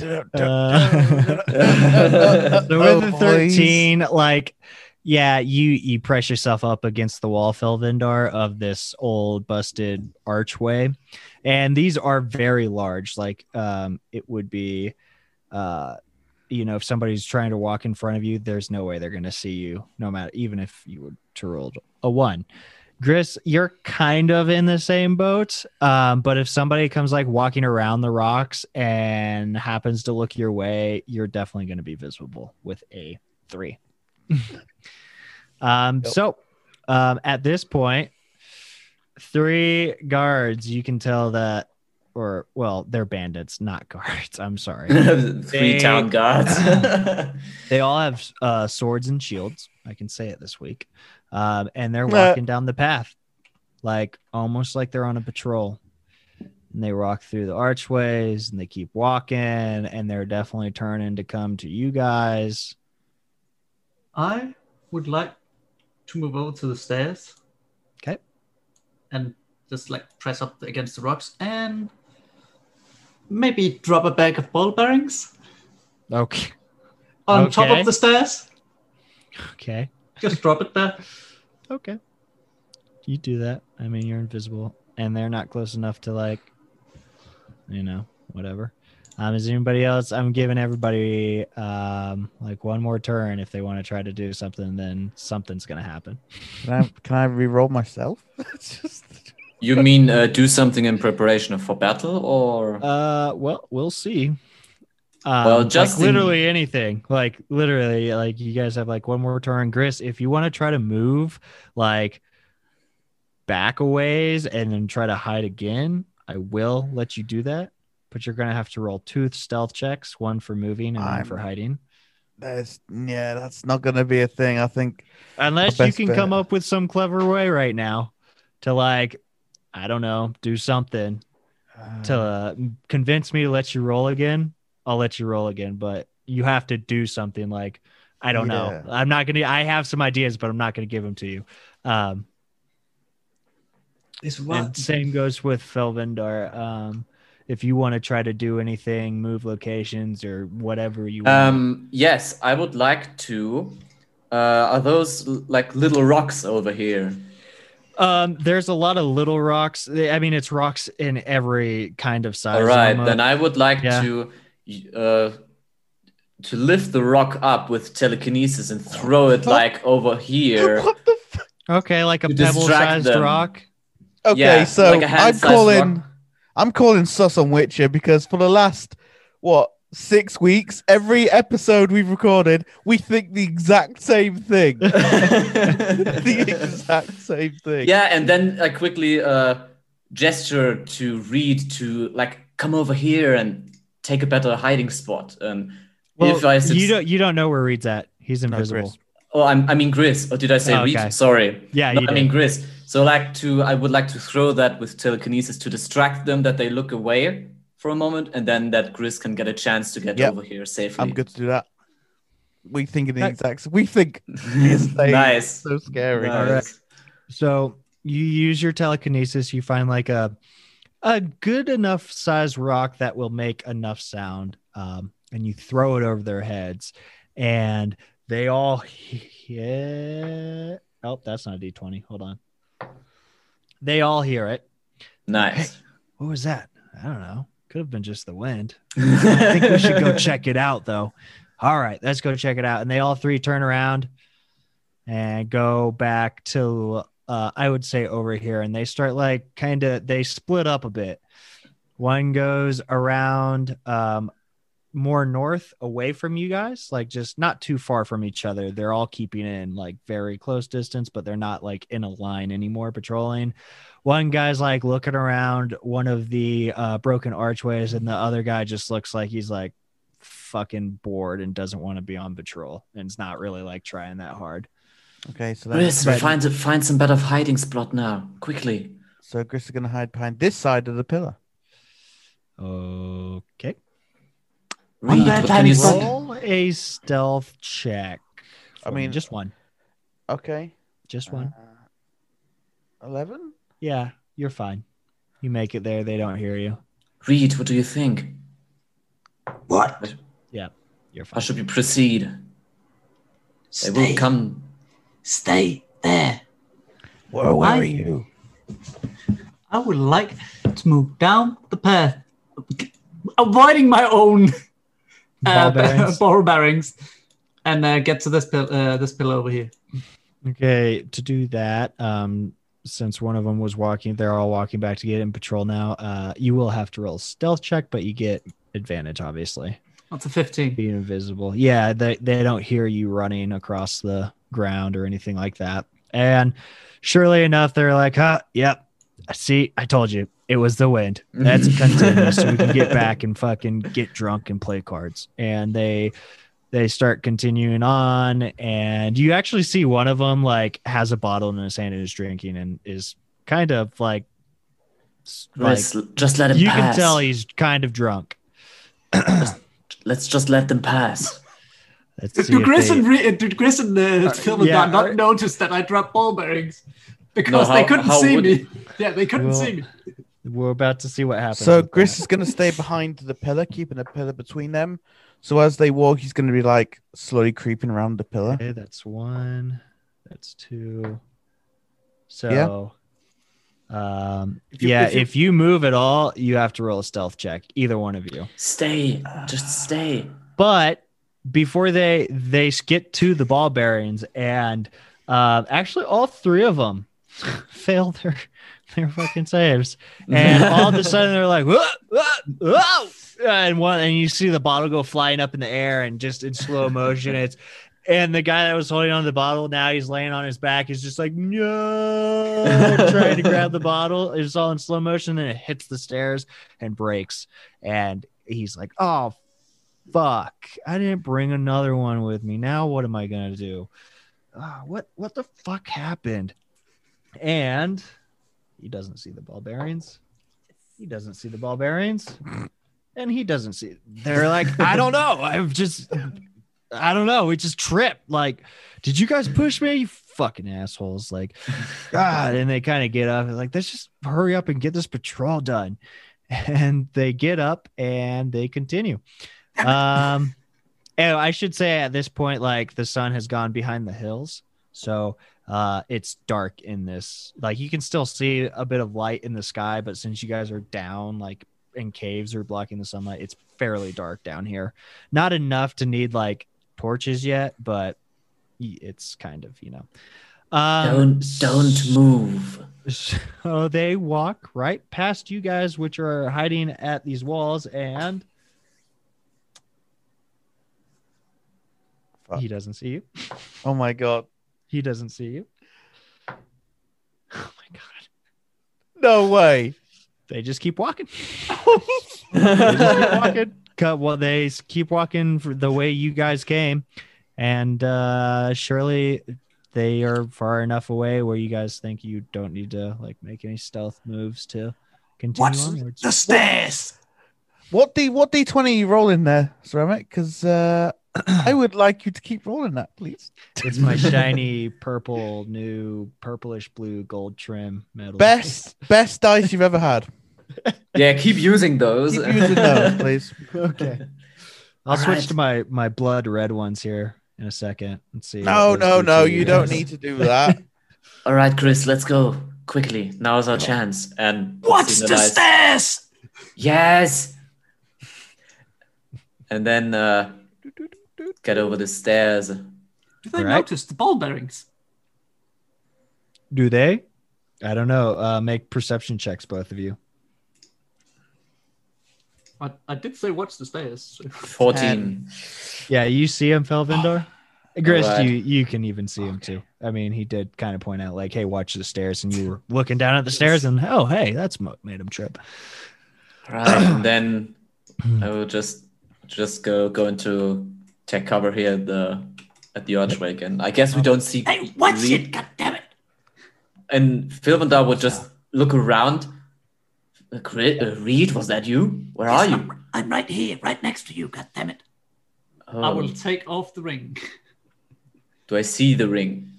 so with the thirteen, like, yeah, you you press yourself up against the wall, Felvindar, of this old busted archway, and these are very large. Like, um, it would be, uh, you know, if somebody's trying to walk in front of you, there's no way they're going to see you, no matter, even if you were to roll a one. Gris, you're kind of in the same boat, um, but if somebody comes like walking around the rocks and happens to look your way, you're definitely going to be visible with a three. um, Yep. So um, at this point, three guards, you can tell that, or well, they're bandits, not guards. I'm sorry. Three They- town guards. They all have uh, swords and shields. I can say it this week. Um, and they're Nah. walking down the path, like almost like they're on a patrol. And they walk through the archways and they keep walking, and they're definitely turning to come to you guys. I would like to move over to the stairs. Okay. And just like press up against the rocks and maybe drop a bag of ball bearings Okay. on top Okay. of the stairs. Okay. Just drop it there. Okay. You do that. I mean, you're invisible, and they're not close enough to like, you know, whatever. Um, is anybody else? I'm giving everybody um like one more turn. If they want to try to do something, then something's gonna happen. Can I can I re-roll myself? It's just You mean uh, do something in preparation for battle, or Uh, well, we'll see. Um, Well, like, just in- literally anything. Like literally, like you guys have like one more turn. Gris, if you want to try to move like back a ways and then try to hide again, I will let you do that, but you're gonna have to roll two stealth checks, one for moving and one I'm- for hiding. There's yeah, that's not gonna be a thing. I think Unless Our you best can bet. come up with some clever way right now to like, I don't know, do something to uh, convince me to let you roll again. I'll let you roll again, but you have to do something like, I don't know. Yeah. I'm not gonna. I have some ideas, but I'm not gonna give them to you. Um, This and what? same goes with Felvindar. Um, if you want to try to do anything, move locations or whatever you want. Um, yes, I would like to. Uh, are those l- like little rocks over here? Um, there's a lot of little rocks. I mean, it's rocks in every kind of size. All right, almost. then I would like Yeah. to uh, to lift the rock up with telekinesis and throw it like over here. what the fuck? Okay, like a To distract pebble-sized them. rock. Okay, Yeah, so like a I'm hand-sized calling rock. I'm calling sus on Witcher because for the last what six weeks, every episode we've recorded, we think the exact same thing. the exact same thing. Yeah, and then I quickly uh, gesture to Reed to like come over here and take a better hiding spot. And Well, if I you suc- don't you don't know where Reed's at. He's No, invisible. Chris. oh, I'm, I mean Gris. Or did I say Oh, Reed? okay. Sorry. Yeah, no, you I mean did. Gris. So like to, I would like to throw that with telekinesis to distract them, that they look away for a moment, and then that Gris can get a chance to get Yep. over here safely. I'm good to do that. We think of the Right. exact. We think it's Nice. so scary. Nice. All right. So you use your telekinesis. You find like a a good enough size rock that will make enough sound, um, and you throw it over their heads, and they all hear. Oh, that's not a D twenty. Hold on. They all hear it. Nice. What was that? I don't know. Could have been just the wind. I think we should go check it out, though. All right, let's go check it out. And they all three turn around and go back to, uh, I would say, over here. And they start like kind of, they split up a bit. One goes around um, more north away from you guys, like just not too far from each other. They're all keeping in like very close distance, but they're not like in a line anymore patrolling. One guy's like looking around one of the uh, broken archways, and the other guy just looks like he's like fucking bored and doesn't want to be on patrol, and it's not really like trying that hard. Okay, so that's Gris, find find some better hiding spot now, quickly. so Chris is gonna hide behind this side of the pillar. Okay. Reed, bad what can you hiding see? Roll a stealth check. I for me. mean- just one. Okay, Just one. Uh, eleven. Yeah, you're fine. You make it there. They don't hear you. Reed, what do you think? What? You're How fine. should we proceed? They will Stay. come. Stay there. Where, where I- are you? I would like to move down the path, avoiding my own uh, Ball bearings. ball bearings, and uh, get to this pill, uh, this pillar over here. Okay, to do that, um, since one of them was walking, they're all walking back to get in patrol now. Uh, you will have to roll a stealth check, but you get advantage, obviously. That's a fifteen. Being invisible. Yeah, they, they don't hear you running across the ground or anything like that. And surely enough, they're like, huh, yep. See, I told you. It was the wind. Let's continue so we can get back and fucking get drunk and play cards. And they they start continuing on, and you actually see one of them like has a bottle in his hand and is drinking and is kind of like, s- like Gris, just let him you pass. can tell he's kind of drunk. Let's just let them pass. Let's see Do if Gris they- and, Re- did Gris and uh, Phil yeah, not, not are- notice that I dropped ball bearings? Because No, they how- couldn't how see would me. it- Yeah, they couldn't Well, see me. We're about to see what happens. So with Chris that. is gonna stay behind the pillar, keeping a pillar between them. So as they walk, he's gonna be like slowly creeping around the pillar. Okay, that's one. That's two. So, um, If you- yeah, if you- if you move at all, you have to roll a stealth check. Either one of you. Stay. Just stay. But before they they get to the ball bearings, and uh, actually all three of them fail their their fucking saves, and all of a sudden they're like, whoa, whoa, whoa! And one, and you see the bottle go flying up in the air, and just in slow motion, it's And the guy that was holding on to the bottle, now he's laying on his back. He's just like, no, trying to grab the bottle. It's all in slow motion. And it hits the stairs and breaks. And he's like, oh, fuck. I didn't bring another one with me. Now what am I going to do? Uh, what, what the fuck happened? And he doesn't see the ball bearings. He doesn't see the ball bearings. And he doesn't see it. They're like, I don't know. I've just... I don't know. We just tripped. Like, did you guys push me? You fucking assholes. Like, God. And they kind of get up and like, let's just hurry up and get this patrol done. And they get up and they continue. Um, and I should say at this point, like the sun has gone behind the hills. So uh, it's dark in this. Like you can still see a bit of light in the sky, but since you guys are down, like in caves or blocking the sunlight, it's fairly dark down here. Not enough to need like torches yet, but it's kind of, you know, don't um don't move. So they walk right past you guys, which are hiding at these walls, and Fuck. he doesn't see you. Oh my god. He doesn't see you. Oh my god. No way. They just keep walking. They just keep walking. Well, they keep walking for the way you guys came, and uh, surely they are far enough away where you guys think you don't need to like make any stealth moves to continue Watch onwards. the stairs. What D what D twenty you roll in there, Ceramic? Because uh, I would like you to keep rolling that, please. It's my shiny purple, new purplish blue gold trim metal. Best best dice you've ever had. Yeah, keep using those. Keep using those, please. Okay. I'll All switch right. to my my blood red ones here in a second. Let's see. No, what those no, do no. to You guys. don't need to do that. All right, Chris, let's go quickly. Now's our chance. And Watch see the lights. stairs. Yes. And then uh, get over the stairs. Do they Right. notice the ball bearings? Do they? I don't know. Uh, make perception checks, both of you. I, I did say watch the stairs. So. fourteen. Yeah, you see him, Felvindor? Grist, Alright. you you can even see him too. I mean, he did kind of point out, like, "Hey, watch the stairs," and you were looking down at the stairs, and oh, hey, that's mo- made him trip. Right, and then I will just just go go into take cover here at the at the archway again. I guess we don't see. Hey, watch Reed. it! God damn it! And Philvandar would just look around. Uh, Chri- uh, Reed, was that you? Where are Yes, you? I'm, I'm right here, right next to you. God damn it! Oh, I will take off the ring. do I see the ring?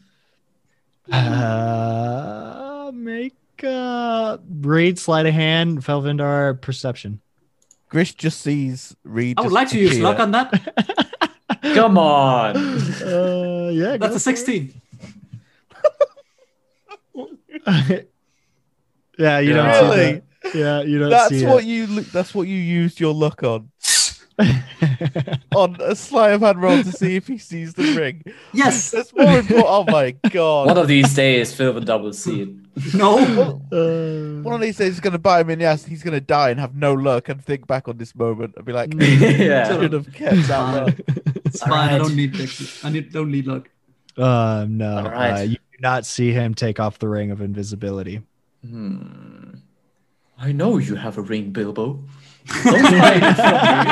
Uh, make uh, Reed sleight of hand, Felvindar perception. Grish just sees Reed. I would just like to use appear. luck on that. Come on. Uh, yeah, That's a sixteen. Yeah, you don't Yeah. see Really? that. Yeah, you don't That's see what you. look- That's what you used your luck on. On a sleight of hand roll to see if he sees the ring. Yes. That's more important. Oh my god! One of these days, Philvandar will see it. No. Uh, One of these days, he's going to bite him in the ass. He's going to die and have no luck and think back on this moment and be like, Yeah. should have kept that luck. It's fine. I Alright. don't need luck. I need, don't need luck. um, no, All right. uh, you do not see him take off the ring of invisibility. Hmm. I know you have a ring, Bilbo. Don't hide it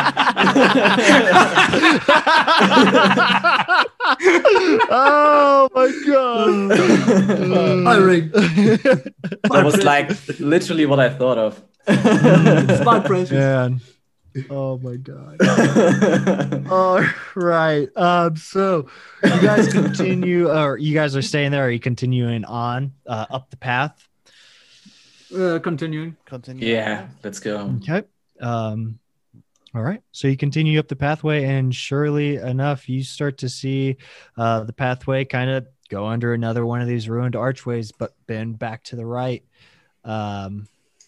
Oh my god! My ring. from me. That was like literally what I thought of. It's my precious. Man. Oh my god. All right. Um, so you guys continue, or you guys are staying there, or are you continuing on uh, up the path? Uh, continuing. Continue. Yeah, let's go. Okay. Um, all right. So you continue up the pathway, and surely enough, you start to see uh, the pathway kind of go under another one of these ruined archways, but bend back to the right. Um,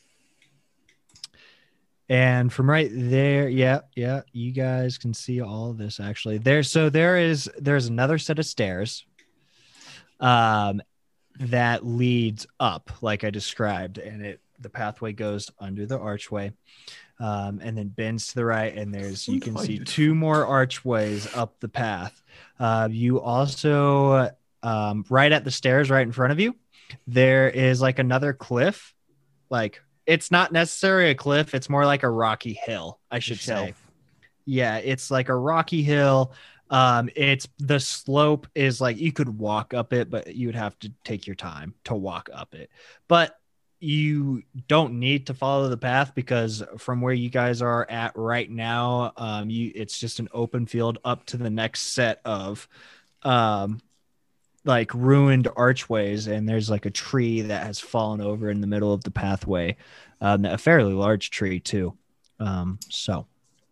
and from right there, yeah, yeah, you guys can see all of this actually. There, so there is there's another set of stairs um, that leads up, like I described, and it the pathway goes under the archway. um, and then bends to the right, and there's you can Oh, see you- two more archways up the path. Uh, you also um, right at the stairs, right in front of you, there is like another cliff. Like it's not necessarily a cliff; it's more like a rocky hill, I should say. Shelf. Yeah, it's like a rocky hill. Um, it's the slope is like you could walk up it, but you would have to take your time to walk up it. But you don't need to follow the path because from where you guys are at right now, um, you it's just an open field up to the next set of um like ruined archways, and there's like a tree that has fallen over in the middle of the pathway. Um, a fairly large tree too. Um, so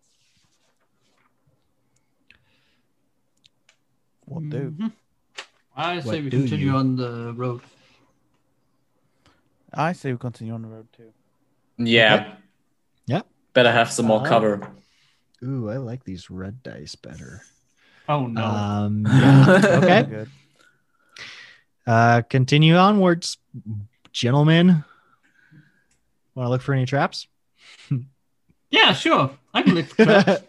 What do? Mhm. I say What we do continue you? on the road. I say we continue on the road too. Yeah. Yeah. Better have some more Uh, cover. ooh, I like these red dice better. Oh no. Um, yeah. Okay. Good. Uh, continue onwards, gentlemen. Want to look for any traps? Yeah, sure. I can look for traps.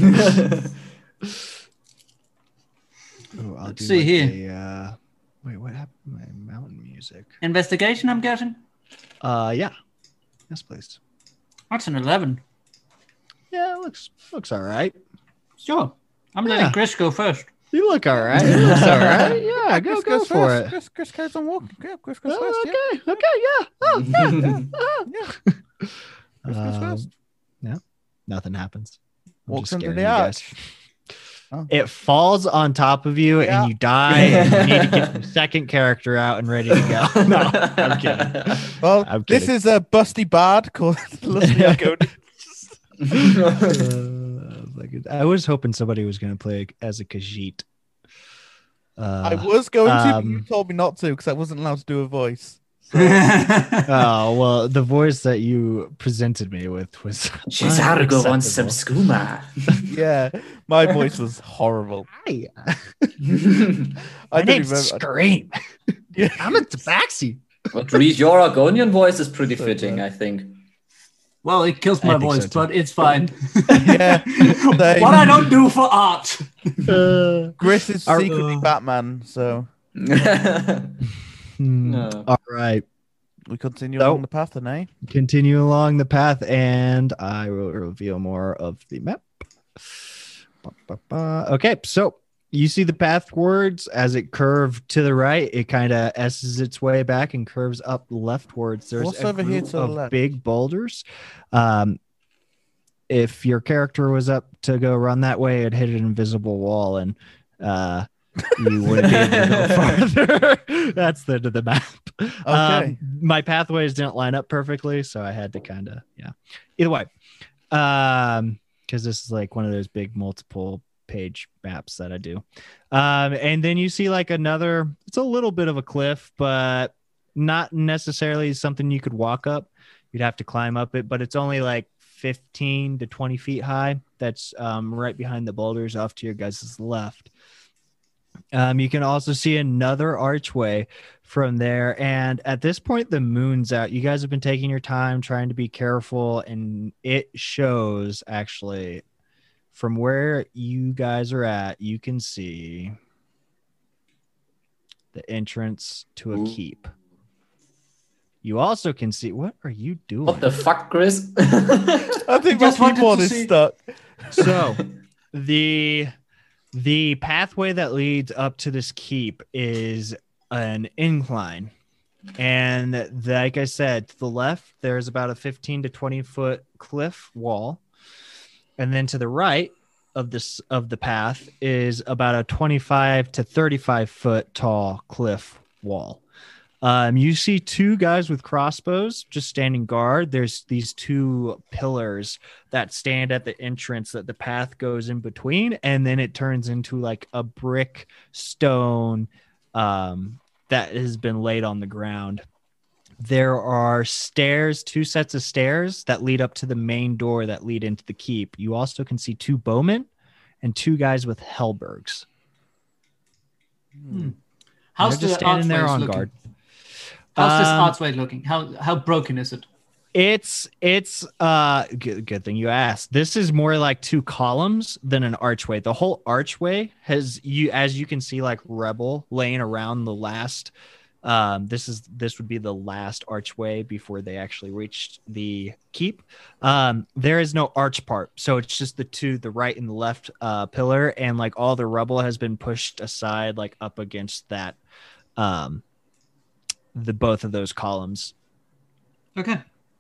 Ooh, I'll Let's do see like here. a, uh, wait, what happened to my mountain music? Investigation, I'm guessing. Uh, yeah. Yes, please. That's an eleven. Yeah, it looks looks all right. Sure. I'm Yeah. letting Chris go first. You look all right. It looks all right. Yeah, go Chris go goes for first. it. Chris, Chris carries on walking. Yeah, Chris goes first. Oh, Yeah. okay. Okay. Yeah. Oh, yeah. Yeah. yeah. Chris goes Um, first. Nothing happens. I'm Walks just under scaring the you guys. arch. Oh. It falls on top of you Yeah. and you die, and you need to get your second character out and ready to go. No, I'm kidding. Well, I'm this kidding. is a busty bard called Lusty Echo. Uh, like it- I was hoping somebody was going to play as a Khajiit. I Uh, was going to, but you um, told me not to because I wasn't allowed to do a voice. oh well, the voice that you presented me with was Chisargo wants some unacceptable. skooma. Yeah, my voice was horrible. Hi, I my don't name's remember. Scream. Yeah. I'm a tabaxi. But Reed, your Argonian voice is pretty So fitting, bad. I think. Well, it kills I my think so voice, too. but it's fine. Yeah, same. What I don't do for art. Uh, Gris is Are- secretly uh, Batman, so hmm, No. All right. we continue So- along the path, then, eh? Continue along the path, and I will reveal more of the map. Ba, ba, ba. Okay, so you see the pathwards as it curved to the right. It kind of S's its way back and curves up leftwards. There's What's a over here group to the of left? big boulders. Um, if your character was up to go run that way, it'd hit an invisible wall, and uh, you wouldn't be able to go farther. That's the end of the map. Okay. Um, my pathways didn't line up perfectly, so I had to kind of yeah. Either way, um, because this is like one of those big multiple page maps that I do. Um, and then you see like another. It's a little bit of a cliff, but not necessarily something you could walk up. You'd have to climb up it, but it's only like fifteen to twenty feet high. That's um, right behind the boulders off to your guys' left. Um, you can also see another archway from there. And at this point, the moon's out. You guys have been taking your time trying to be careful. And it shows actually from where you guys are at, you can see the entrance to a Ooh. keep. You also can see, what are you doing? What the fuck, Chris? I think my just wanted keyboard to is see- stuck. So the the pathway that leads up to this keep is an incline, and like I said, to the left there's about a fifteen to twenty foot cliff wall, and then to the right of this of the path is about a twenty-five to thirty-five foot tall cliff wall. Um, you see two guys with crossbows just standing guard. There's these two pillars that stand at the entrance that the path goes in between, and then it turns into like a brick stone um, that has been laid on the ground. There are stairs, two sets of stairs that lead up to the main door that lead into the keep. You also can see two bowmen and two guys with Hellbergs. How's They're just the standing there archways on looking? guard. How's this Um, archway looking? How how broken is it? It's it's uh good, good thing you asked. This is more like two columns than an archway. The whole archway has you as you can see like rubble laying around the last um this is this would be the last archway before they actually reached the keep. Um there is no arch part. So it's just the two the right and the left uh pillar, and like all the rubble has been pushed aside like up against that um the both of those columns. Okay.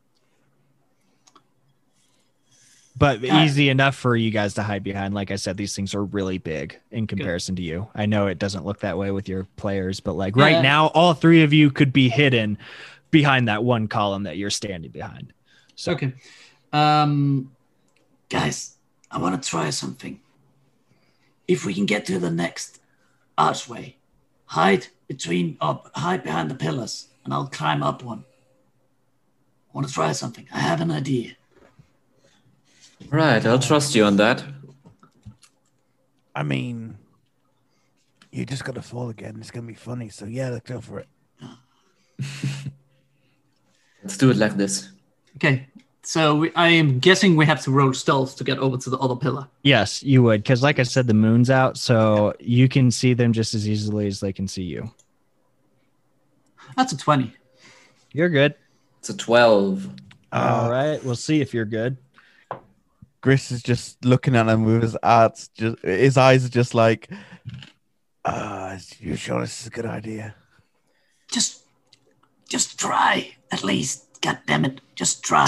But Uh, easy enough for you guys to hide behind. Like I said, these things are really big in comparison to you. I know it doesn't look that way with your players, but like Yeah. right now, all three of you could be hidden behind that one column that you're standing behind. So Okay. Um, guys, I want to try something. If we can get to the next archway, hide between or hide behind the pillars, and I'll climb up one. I want to try something. I have an idea. Right, I'll trust you on that. I mean, you just got to fall again. It's going to be funny. So, yeah, let's go for it. Let's do it like this. Okay. So we, I am guessing we have to roll stealth to get over to the other pillar. yes, you would. Because like I said, the moon's out. So you can see them just as easily as they can see you. That's a twenty. You're good. It's a twelve. All right. We'll see if you're good. Gris is just looking at him with his eyes. Just his eyes are just like, uh, you sure this is a good idea? Just, just try at least. God damn it. Just try.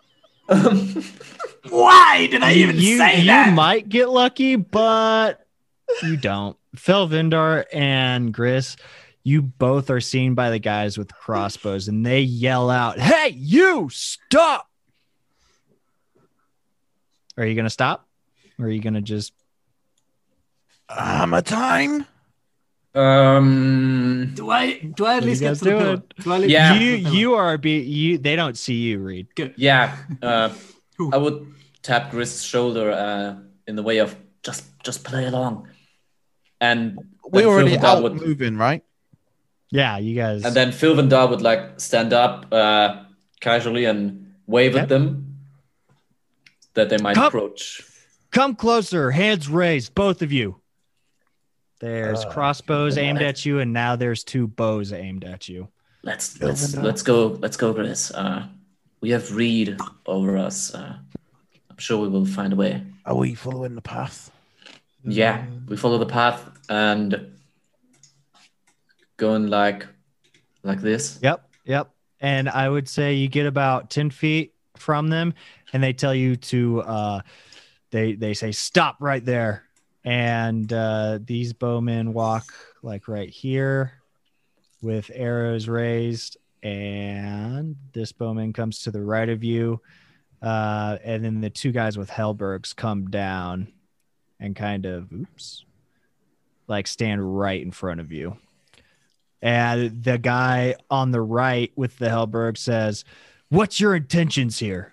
Why did I even you, say you that? might get lucky, but you don't. Phil Vindar and Gris, you both are seen by the guys with crossbows, and they yell out, "Hey, you stop!" Are you gonna stop, or are you gonna just? Hammer time. Um. Do I? Do I at What are least you get guys to the pillar? doing? Do I at least Yeah. get to You the pillar? you are be you. They don't see you, Reed. Good. Yeah. Uh, Who? I would tap Gris's shoulder uh, in the way of just just play along, and We're then already Phil Vindar out would, moving, right? Yeah, you guys. and then Phil Vindar would like stand up uh, casually and wave Okay. at them that they might Come- approach. Come closer, hands raised, both of you. There's Uh, crossbows aimed at you, and now there's two bows aimed at you. Let's Phil let's Vindar. let's go let's go, Gris. Uh, we have Reed over us. Uh, I'm sure we will find a way. Are we following the path? Yeah, we follow the path and going like like this. Yep, yep. And I would say you get about ten feet from them, and they tell you to. Uh, they they say stop right there, and uh, these bowmen walk like right here, with arrows raised, and this bowman comes to the right of you, uh, and then the two guys with Hellbergs come down, and kind of oops, like stand right in front of you. And the guy on the right with the Hellberg says, "What's your intentions here?"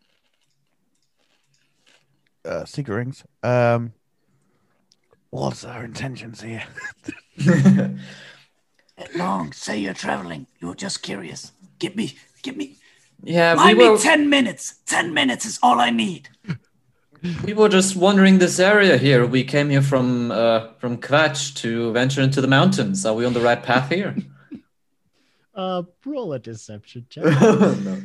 Uh, secret rings. Um, what's our intentions here? Long, say you're traveling. You're just curious. Give me, give me. Yeah, Buy we were me ten minutes. Ten minutes is all I need. we were just wandering this area here. We came here from uh, from Kvatch to venture into the mountains. Are we on the right path here? Uh, roll a deception check. No.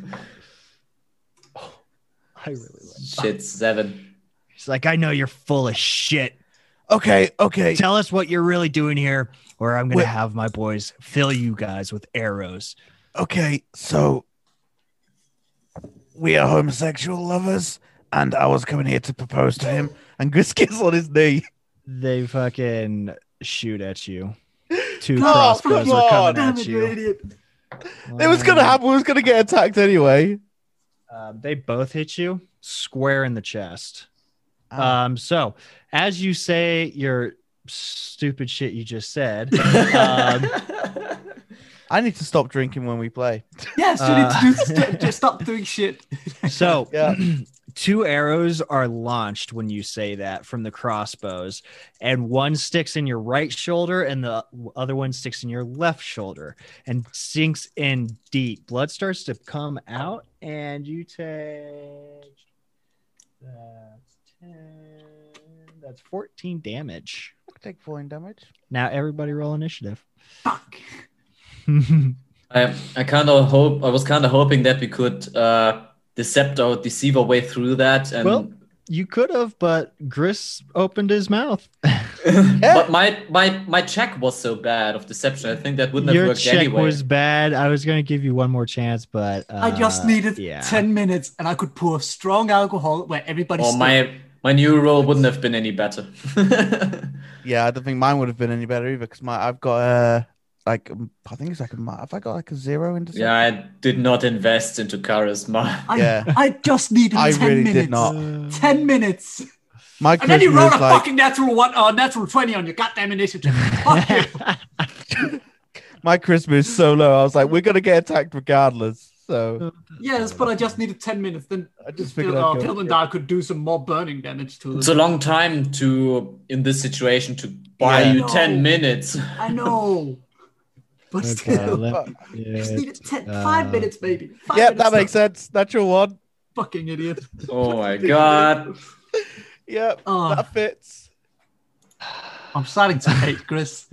I really like. Shit, seven. He's like, "I know you're full of shit. Okay, okay. Tell us what you're really doing here, or I'm gonna Wait. have my boys fill you guys with arrows." Okay, so we are homosexual lovers, and I was coming here to propose to him, and Gris gets on his knee. They fucking shoot at you. Two Oh, crossbows come are coming on. Damn at it, you. you idiot. It was gonna happen. We was gonna get attacked anyway. Uh, they both hit you square in the chest. Ah. Um, so as you say your stupid shit you just said, um, I need to stop drinking when we play. Yes, you Uh, need to do, st- just stop doing shit. so Yeah. two arrows are launched when you say that from the crossbows, and one sticks in your right shoulder and the other one sticks in your left shoulder and sinks in deep. Blood starts to come out, and you take that's ten, that's fourteen damage. I take fourteen damage. Now everybody roll initiative. Fuck. I I kind of hope I was kind of hoping that we could uh, decept or deceive our way through that. And Well, you could have, but Gris opened his mouth. but my my my check was so bad of deception. I think that wouldn't Your have worked check anyway. was bad. I was going to give you one more chance, but uh, I just needed yeah. ten minutes and I could pour strong alcohol where everybody Or stood. my my new roll wouldn't have been any better. Yeah, I don't think mine would have been any better either because my I've got uh like um, I think it's like a ma- have I got like a zero in deception? Yeah, I did not invest into charisma. I, Yeah. I just needed I ten really minutes. did not. ten minutes. My And then you charisma rolled is a like fucking natural one or natural twenty on your goddamn initiative. Fuck you. my charisma is so low. I was like, we're gonna get attacked regardless. So Yes, but I just needed ten minutes. Then I just Phil, figured uh, I'd go. Pilvendar could do some more burning damage to It's a them. long time to in this situation to buy Yeah. you No. ten minutes. I know. But Okay, still, let Fuck. me I get, just needed ten, uh, five minutes maybe. Five Yep, minutes that makes though. sense. Natural one. Fucking idiot. Oh my god. Yep, Oh, that fits. I'm starting to hate Chris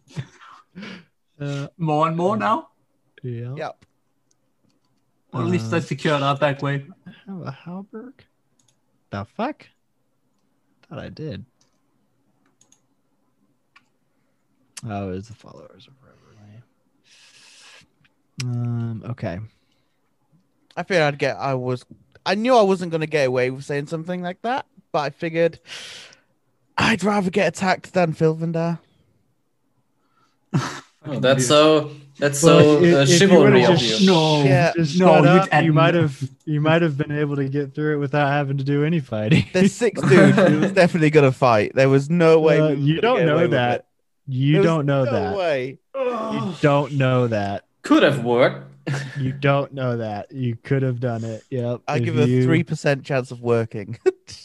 uh, more and more now. yeah. Yep. Or at least Uh, I secured our back way. I have a halberd. The fuck? Thought I did. Oh, it's the followers of Reverlay. Um. Okay. I figured I'd get. I was. I knew I wasn't gonna get away with saying something like that, but I figured I'd rather get attacked than Filvendar. Oh, that's so that's so Well, if- uh, if you chivalry would've of just- you. No, Yeah. Just no, shut you'd up, add you might no- have you might have been able to get through it without having to do any fighting. There's six dudes who was definitely gonna fight. There was no way. Uh, we were you gonna don't get away know with that. it. You There was don't know no that. way. You don't know that. Could have worked. You don't know that. You could have done it. Yep. I if give it a you- three percent chance of working.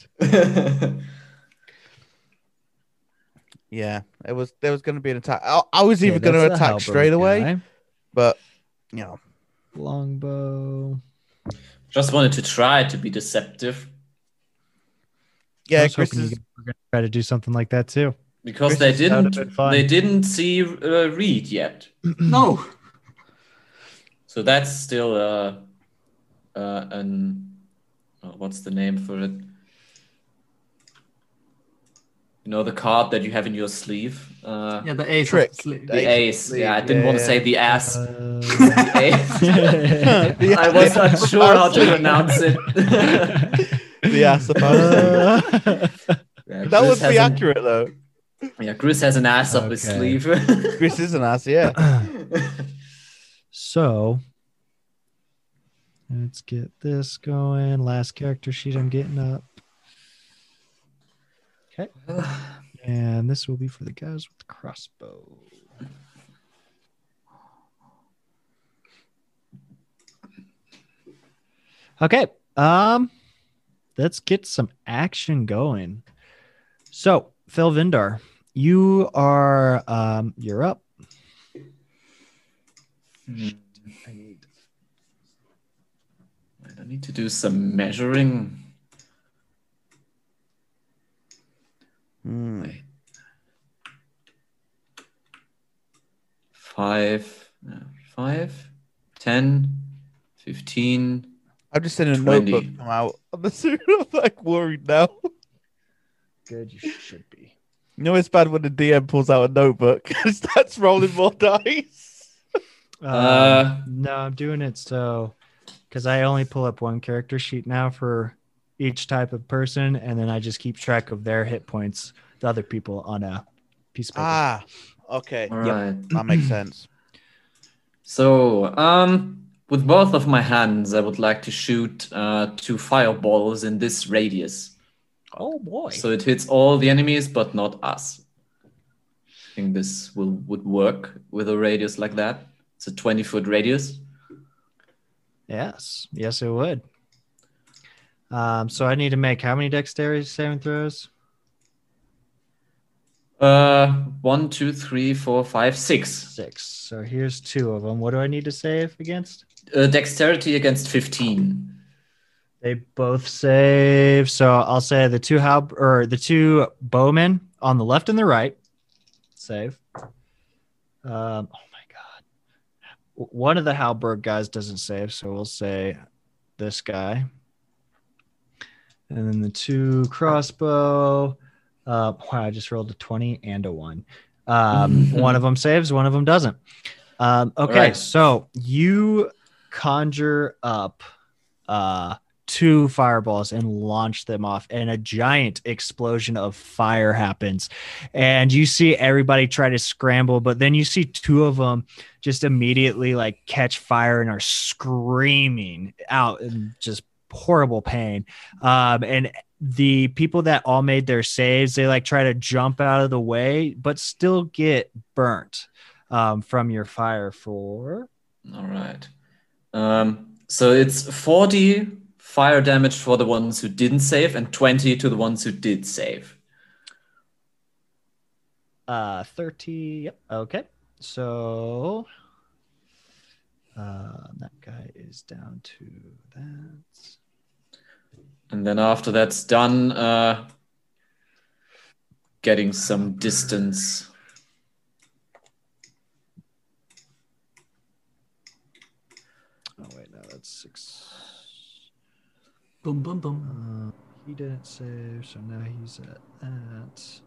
Yeah, it was. There was going to be an attack. I, I was Okay, even going to that's the attack halberd straight away, guy. but you know, Longbow. Just wanted to try to be deceptive I yeah, was Chris hoping you is. guys were gonna try to do something like that too. because Chris, they that would've didn't been fun. they didn't see uh, Reed yet. No. So that's still uh, uh, an oh, what's the name for it? You know the card that you have in your sleeve. Uh, Yeah, the ace. Trick. Of sleep. the ace. Yeah, I didn't Yeah, want to yeah. say the ass. Uh, The ace. The I was ass- not sure how to pronounce it. the ass supposed Yeah, That Chris would has be an- accurate though. Yeah, Chris has an ass up his Okay. sleeve. Chris is an ass, yeah. so let's get this going. Last character sheet I'm getting up. Okay. And this will be for the guys with the crossbow. Okay. Um, let's get some action going. So, Phil Vindar, you are um you're up. Hmm. I need, I need to do some measuring. Hmm. Wait. Five, uh, five, ten, fifteen. I've just seen a twenty. notebook come out on the suit. I'm like worried now. Good, you should be. You know it's bad when the D M pulls out a notebook and starts rolling more dice. Uh, no, I'm doing it so because I only pull up one character sheet now for each type of person, and then I just keep track of their hit points, the other people on a piece of paper. Ah, okay. All Yep, right. that makes sense. So, um, with both of my hands, I would like to shoot uh, two fireballs in this radius. Oh boy! So it hits all the enemies, but not us. I think this will would work with a radius like that. It's a twenty foot radius. Yes, yes, it would. Um, so I need to make how many dexterity saving throws? Uh, one, two, three, four, five, six. Six. So here's two of them. What do I need to save against? Uh, dexterity against fifteen. They both save. So I'll say the two hal or the two bowmen on the left and the right save. Um, oh my god, one of the halberd guys doesn't save, so we'll say this guy. And then the two crossbow. Uh, wow, I just rolled a twenty and a one. Um, one of them saves, one of them doesn't. Um, okay, Right. so you conjure up uh, two fireballs and launch them off, and a giant explosion of fire happens. And you see everybody try to scramble, but then you see two of them just immediately like catch fire and are screaming out in just horrible pain. Um, and the people that all made their saves, they like try to jump out of the way, but still get burnt um, from your fire for. All right. Um, so it's forty fire damage for the ones who didn't save and twenty to the ones who did save. Uh, thirty. Yep. Okay. So uh, that guy is down to that. And then after that's done, uh, getting some distance. Oh wait, no, that's six. Boom, boom, boom. Uh, he didn't save, so now he's at that.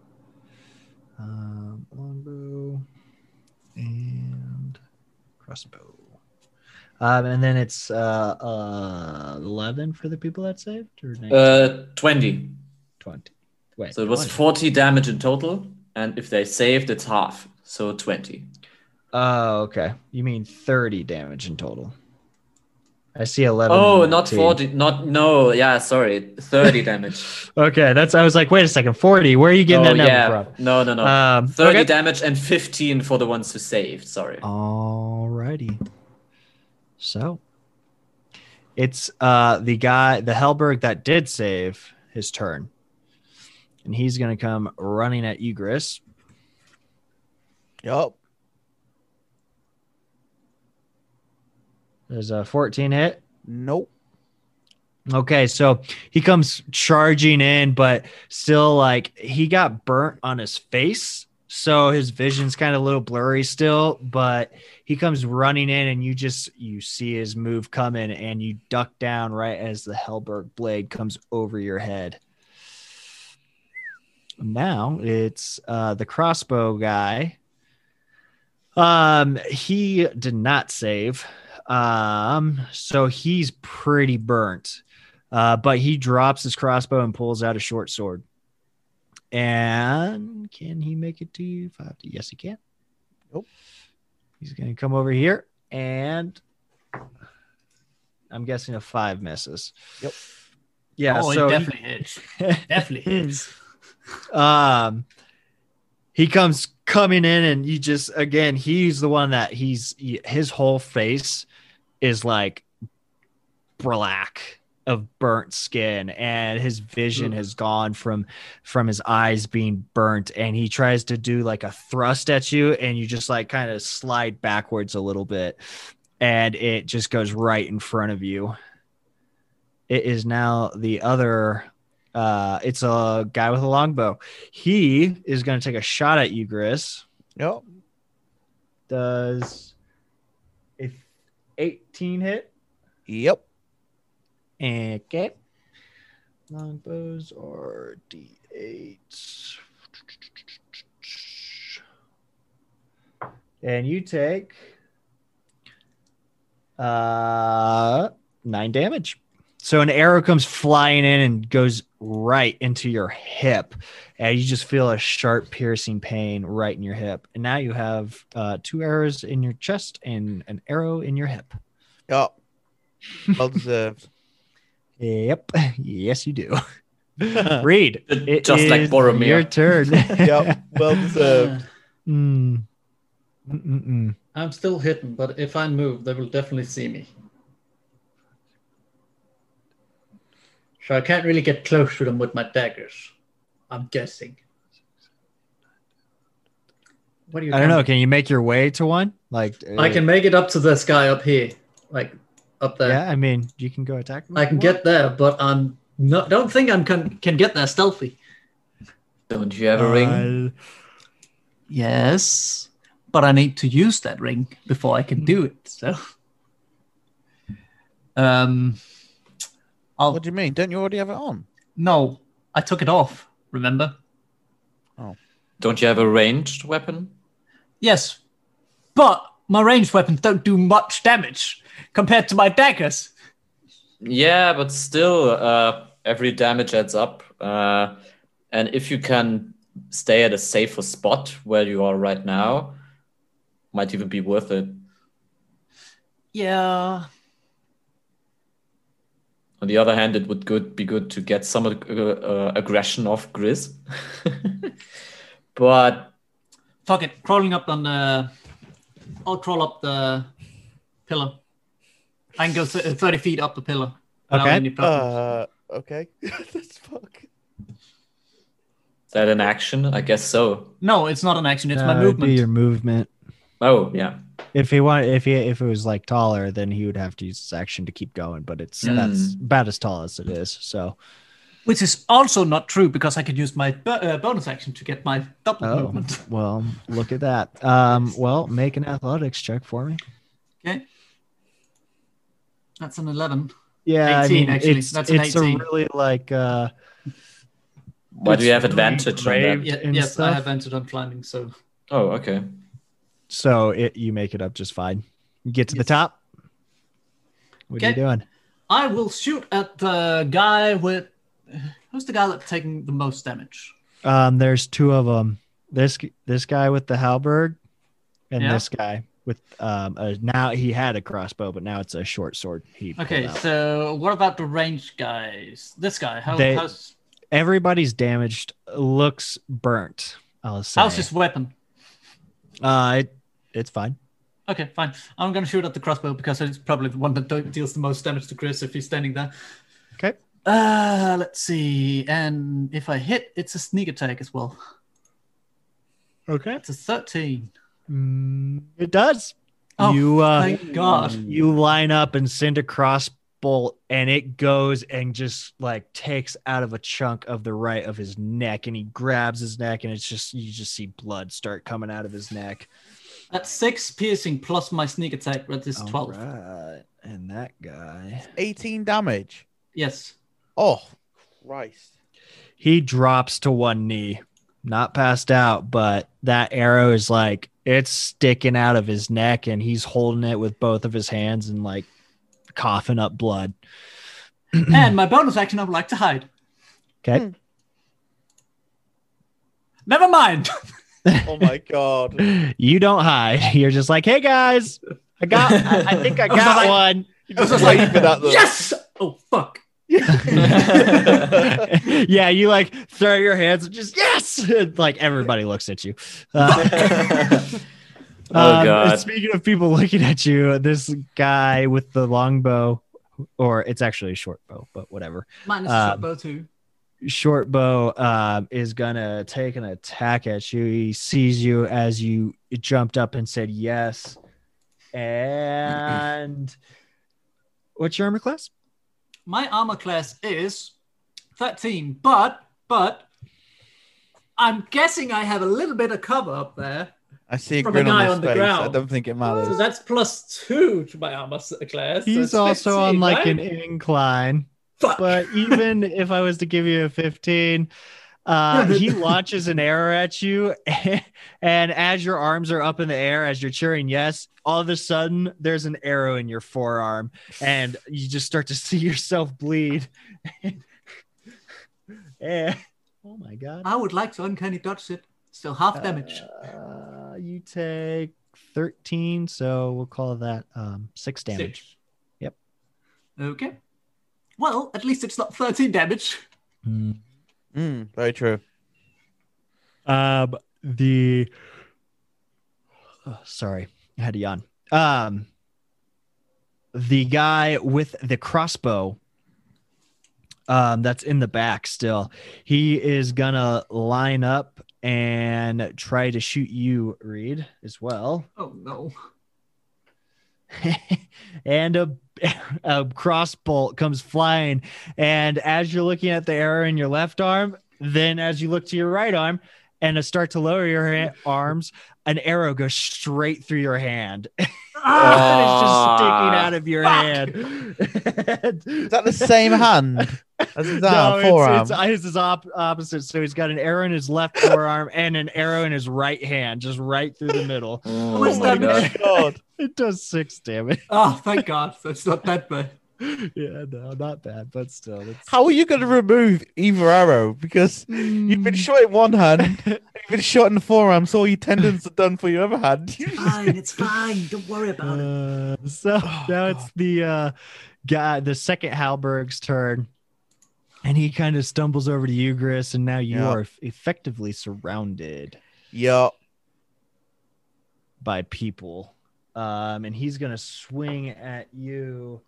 Um, longbow and crossbow. Um, and then it's uh, uh, eleven for the people that saved, or nineteen? Uh, twenty. twenty. Wait, So it was twenty. forty damage in total, and if they saved, it's half, so twenty. Oh, okay. You mean thirty damage in total? I see eleven. Oh, and not nineteen. forty. Not no. Yeah, sorry, thirty damage. Okay, that's. I was like, wait a second, forty. Where are you getting Oh that number yeah, from? no, no, no. Um, thirty okay. damage and fifteen for the ones who saved. Sorry. Alrighty. So it's uh the guy, the Hellberg that did save his turn. And he's gonna come running at you, Gris. Yup. There's a fourteen hit. Nope. Okay, so he comes charging in, but still like he got burnt on his face. So his vision's kind of a little blurry still, but he comes running in and you just, you see his move coming and you duck down right as the Hellberg blade comes over your head. Now it's uh, the crossbow guy. Um, he did not save. Um, so he's pretty burnt. Uh, but he drops his crossbow and pulls out a short sword. And can he make it to you? Five. Yes, he can. Nope. He's going to come over here, and I'm guessing a five misses. Yep. Yeah. Oh, so it he- definitely hits. Definitely hits. um he comes coming in and you just, again, he's the one that he's he- his whole face is like black of burnt skin, and his vision Ugh. has gone from from his eyes being burnt, and he tries to do like a thrust at you and you just like kind of slide backwards a little bit and it just goes right in front of you. It is now the other uh it's a guy with a longbow. He is going to take a shot at you, Gris. Yup. Does a eighteen hit? Yep. Okay. Longbows are D eight. And you take uh nine damage. So an arrow comes flying in and goes right into your hip, and you just feel a sharp, piercing pain right in your hip. And now you have uh, two arrows in your chest and an arrow in your hip. Yup. Well deserved. Yep. Yes, you do. Reed, it Just like is Boromir. your turn. Yep. Well deserved. Mm. Mm-mm-mm. I'm still hidden, but if I move, they will definitely see me. So I can't really get close to them with my daggers. I'm guessing. What do you? I don't know. count? Can you make your way to one? Like I uh, can make it up to this guy up here, like up there. Yeah, I mean, you can go attack him. I if can you get there, but I'm not. Don't think I can can get there stealthy. Don't you have a want. ring? Uh, Yes, but I need to use that ring before I can do it. So, um, I'll What do you mean? Don't you already have it on? no. I took it off. Remember? Don't you have a ranged weapon? Yes, but my ranged weapons don't do much damage compared to my daggers. Yeah, but still, uh, every damage adds up. Uh, and if you can stay at a safer spot where you are right now, might even be worth it. Yeah. On the other hand, it would good be good to get some uh, uh, aggression off Grizz. But Fuck it. Crawling up on the. I'll crawl up the pillar. I can go th- thirty feet up the pillar. without Okay. any problem. Uh, okay. That's fuck. is that an action? I guess so. No, it's not an action. It's uh, my it'd be movement. your movement. Oh, yeah. If he wanted, if he if it was like taller, then he would have to use his action to keep going. But it's Mm. that's about as tall as it is. So Which is also not true because I could use my bo- uh, bonus action to get my double oh movement. well, look at that. Um, well, make an athletics check for me. Okay. That's an eleven. Yeah, eighteen, I mean, actually. it's That's an it's eighteen. a really like uh Why do you have It's really advantage on brave. that? Yeah, And yes, I stuff. have entered on climbing, so Oh, okay. so it you make it up just fine. You get to the Yes. top. What are you Okay. doing? I will shoot at the guy with. Who's the guy that's taking the most damage? Um, there's two of them. This this guy with the halberd, and Yeah. this guy with um. A, now he had a crossbow, but now it's a short sword. He pulled Okay, out. so what about the ranged guys? This guy, how, They- how's Everybody's damaged. Looks burnt. I'll say. how's his weapon? Uh, it, it's fine. Okay, fine. I'm gonna shoot at the crossbow because it's probably the one that do- deals the most damage to Chris if he's standing there. Okay. Uh, let's see. And if I hit, it's a sneak attack as well. Okay. It's a thirteen. Mm, it does. Oh, you uh, thank God. you line up and send a crossbolt, and it goes and just like takes out of a chunk of the right of his neck, and he grabs his neck, and it's just you just see blood start coming out of his neck. That's six piercing plus my sneak attack, that is twelve. Right. And that guy, eighteen damage. Yes. Oh, Christ. he drops to one knee, not passed out, but that arrow is like it's sticking out of his neck, and he's holding it with both of his hands and like coughing up blood. And my bonus action, I would like to hide. Okay. Never mind. Oh my god. You don't hide. You're just like, hey guys, I got, I, I think I was got like- one. You just waving at them. Yes. Oh fuck. Yeah, you like throw your hands and just yes, like everybody looks at you. Uh, Oh, um, God. Speaking of people looking at you, this guy with the longbow, or it's actually a short bow, but whatever. Mine is Um, a short bow too. Short bow um, is gonna take an attack at you. He sees you as you jumped up and said yes. And what's your armor class? My armor class is thirteen, but but I'm guessing I have a little bit of cover up there. I see a From the grin on guy his on the face. I ground. don't think it So matters. that's plus two to my armor s- class. so He's it's also on fifteen, like right? an incline. Fuck. But even if I was to give you a fifteen, uh, he launches an arrow at you, and as your arms are up in the air, as you're cheering yes, all of a sudden there's an arrow in your forearm, and you just start to see yourself bleed. And, oh my god! I would like to uncanny dodge it. Still half damage. Uh, you take thirteen, so we'll call that um, six damage. Six. Yep. Okay. Well, at least it's not thirteen damage. Mm. Mm, very true. Um, the oh, sorry, I had to yawn. Um, the guy with the crossbow Um, that's in the back still. He is gonna line up and try to shoot you, Reed, as well. Oh no. And a, a crossbolt comes flying. And as you're looking at the arrow in your left arm, then as you look to your right arm and start to lower your ha- arms, an arrow goes straight through your hand. Ah, And it's just sticking Ah. out of your Fuck. hand. Is that the same hand as his No, arm, it's, forearm? it's, it's his op- opposite. So he's got an arrow in his left forearm and an arrow in his right hand, just right through the middle. Oh much my damage? god. God. It does six damage. Oh, thank God. That's not that bad. Yeah, no, not bad, but still. It's... How are you going to remove either arrow? Because you've been shot in one hand, you've been shot in the forearm, so all your tendons are done for your other hand. It's fine. It's fine. Don't worry about it. Uh, so Oh, now it's the uh, guy, the second Halberg's turn, and he kind of stumbles over to you, Gris, and now you Yeah. are effectively surrounded Yeah. by people, um, and he's gonna swing at you.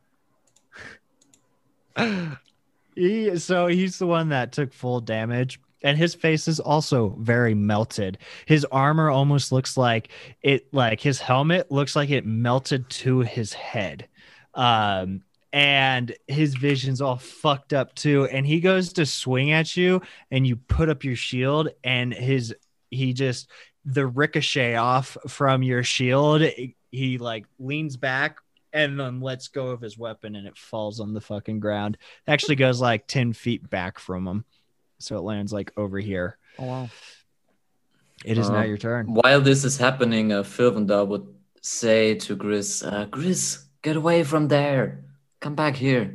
he, so he's the one that took full damage. And his face is also very melted. His armor almost looks like it, like his helmet looks like it melted to his head. Um, and his vision's all fucked up too. And he goes to swing at you, and you put up your shield, and his, he just, the ricochet off from your shield, he like leans back and then lets go of his weapon, and it falls on the fucking ground. Actually goes like ten feet back from him. So it lands like over here. Oh, wow. It is Uh, now your turn. While this is happening, uh, Filvendar would say to Gris, uh, Gris, get away from there. Come back here.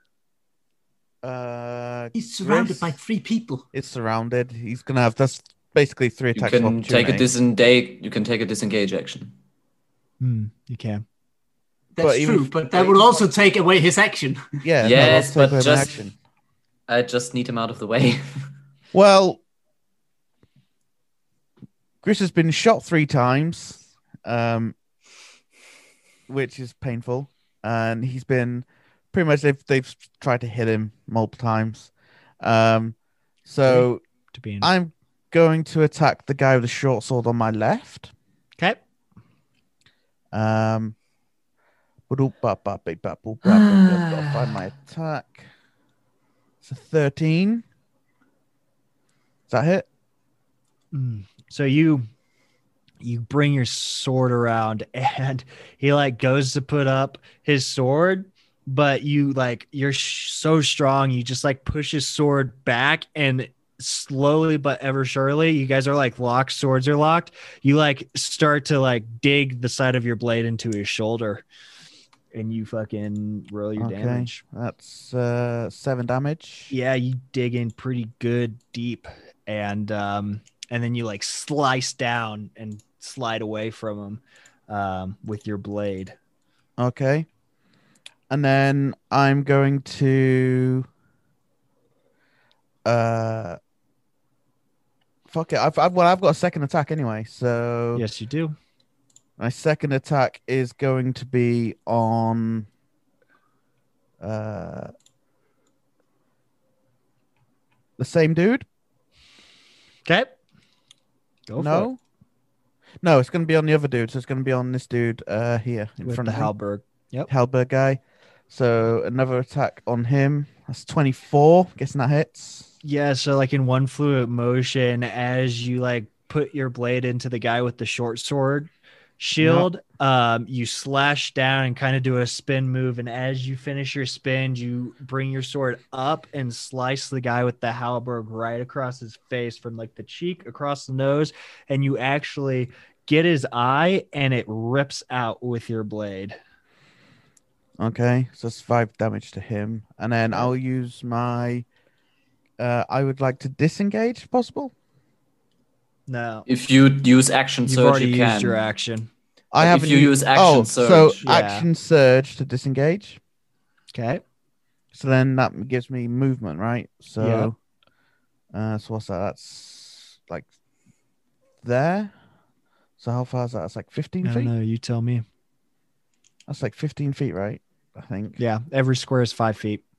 Uh, He's surrounded Gris by three people. is surrounded. He's going to have, that's basically three You attacks of can take a opportunity. disengage. You can take a disengage action. Hmm, you can. That's But even true, if- but that will also take away his action. Yeah, no, Yes, that's but take just- action. I just need him out of the way. Well, Gris has been shot three times, um, which is painful, and he's been pretty much they've they've tried to hit him multiple times. Um, so To be in. I'm going to attack the guy with the short sword on my left. Okay. Um, find my attack. It's a thirteen. Does that hit? Mm. So you you bring your sword around, and he like goes to put up his sword, but you like you're sh- so strong, you just like push his sword back, and slowly but ever surely, you guys are like locked, swords are locked. You like start to like dig the side of your blade into his shoulder, and you fucking roll your Okay. damage. That's uh, seven damage. Yeah, you dig in pretty good deep, and um and then you like slice down and slide away from him um with your blade. Okay. And then I'm going to uh fuck it. I've, I've well I've got a second attack anyway. So Yes, you do. my second attack is going to be on uh the same dude. Okay. Go for No. No, it's going to be on the other dude. So it's going to be on this dude uh here it. in With front the of me. halberd. Yep. Halberd guy. So another attack on him. That's twenty-four. Guessing that hits. Yeah, so like in one fluid motion, as you like put your blade into the guy with the short sword shield, um, you slash down and kind of do a spin move. And as you finish your spin, you bring your sword up and slice the guy with the halberd right across his face from like the cheek across the nose. And you actually get his eye, and it rips out with your blade. Okay, so that's five damage to him, and then I'll use my. Uh, I would like to disengage, if possible. No, If you use action you've surge, already you used can. your action. I But if haven't you u- use action oh, so surge- Yeah. action surge to disengage. Okay. So then that gives me movement, right? So, uh, so what's that? That's like there. So how far is that? That's like fifteen I feet. don't know. You tell me. That's like fifteen feet, right? I think. Yeah, every square is five feet.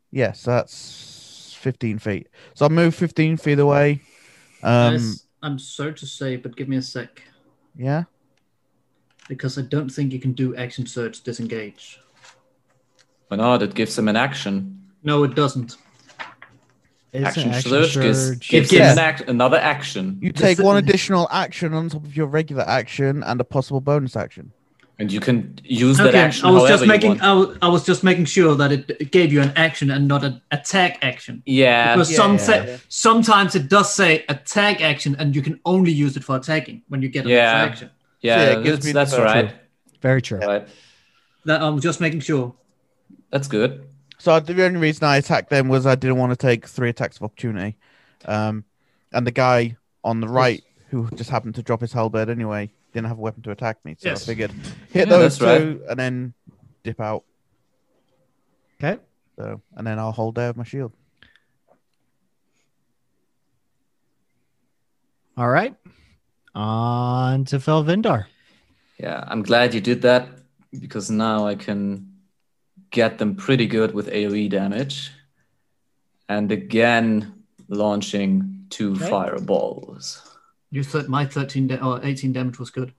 Yes, that's fifteen feet. So I'll move fifteen feet away. Um, Guys, I'm sorry to say, but give me a sec. yeah. Because I don't think you can do action search disengage. Why not? It gives him an action. No, it doesn't. It's Action, an search gives, surge. gives Yeah. him an act, another action. You This take is- one additional action on top of your regular action and a possible bonus action. And you can use that Okay, action I was however just you making want. I was, I was just making sure that it, it gave you an action and not an attack action. Yeah. Because Yeah, some yeah, say- yeah. sometimes it does say attack action, and you can only use it for attacking when you get an Yeah. extra action. Yeah, So, yeah, it gives that's, me that's the- right. Very true. Right. That I'm just making sure. That's good. So the only reason I attacked them was I didn't want to take three attacks of opportunity. Um, and the guy on the right, who just happened to drop his halberd anyway, didn't have a weapon to attack me. So Yes. I figured hit Yeah, those two that's right. and then dip out. Okay. So and then I'll hold there with my shield. All right. On to Felvindar. Yeah, I'm glad you did that because now I can get them pretty good with AoE damage. And again, launching two Okay. fireballs. You thought my thirteen da- or eighteen damage was good.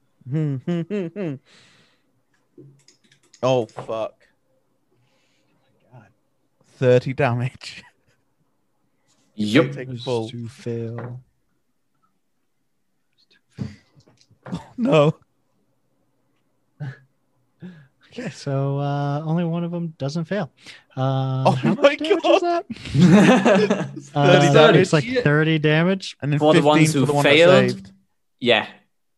Oh fuck! God, thirty damage. Yup. Take full. To fail. No. Okay, so uh, only one of them doesn't fail. Uh, Oh how my much damage God. is that? Uh, thirty damage. It's like thirty damage. And then For the fifteen ones for who the one failed. that saved. Yeah.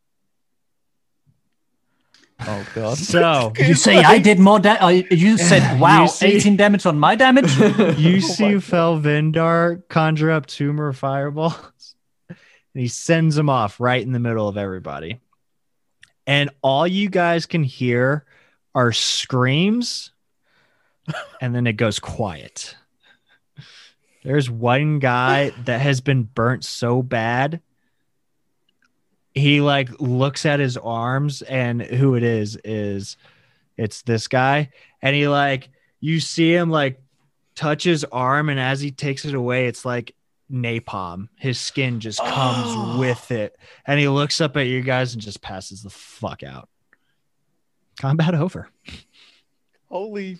Oh god. So You say I did more damage. You said, wow, You see- eighteen damage on my damage? you Oh see my- Felvindar conjure up two more fireballs, and he sends them off right in the middle of everybody. And all you guys can hear are screams, and then it goes quiet. There's one guy that has been burnt so bad. He like looks at his arms, and who it is is it's this guy, and he like you see him like touch his arm, and as he takes it away, it's like napalm. His skin just comes Oh. with it, and he looks up at you guys and just passes the fuck out. Combat over. Holy.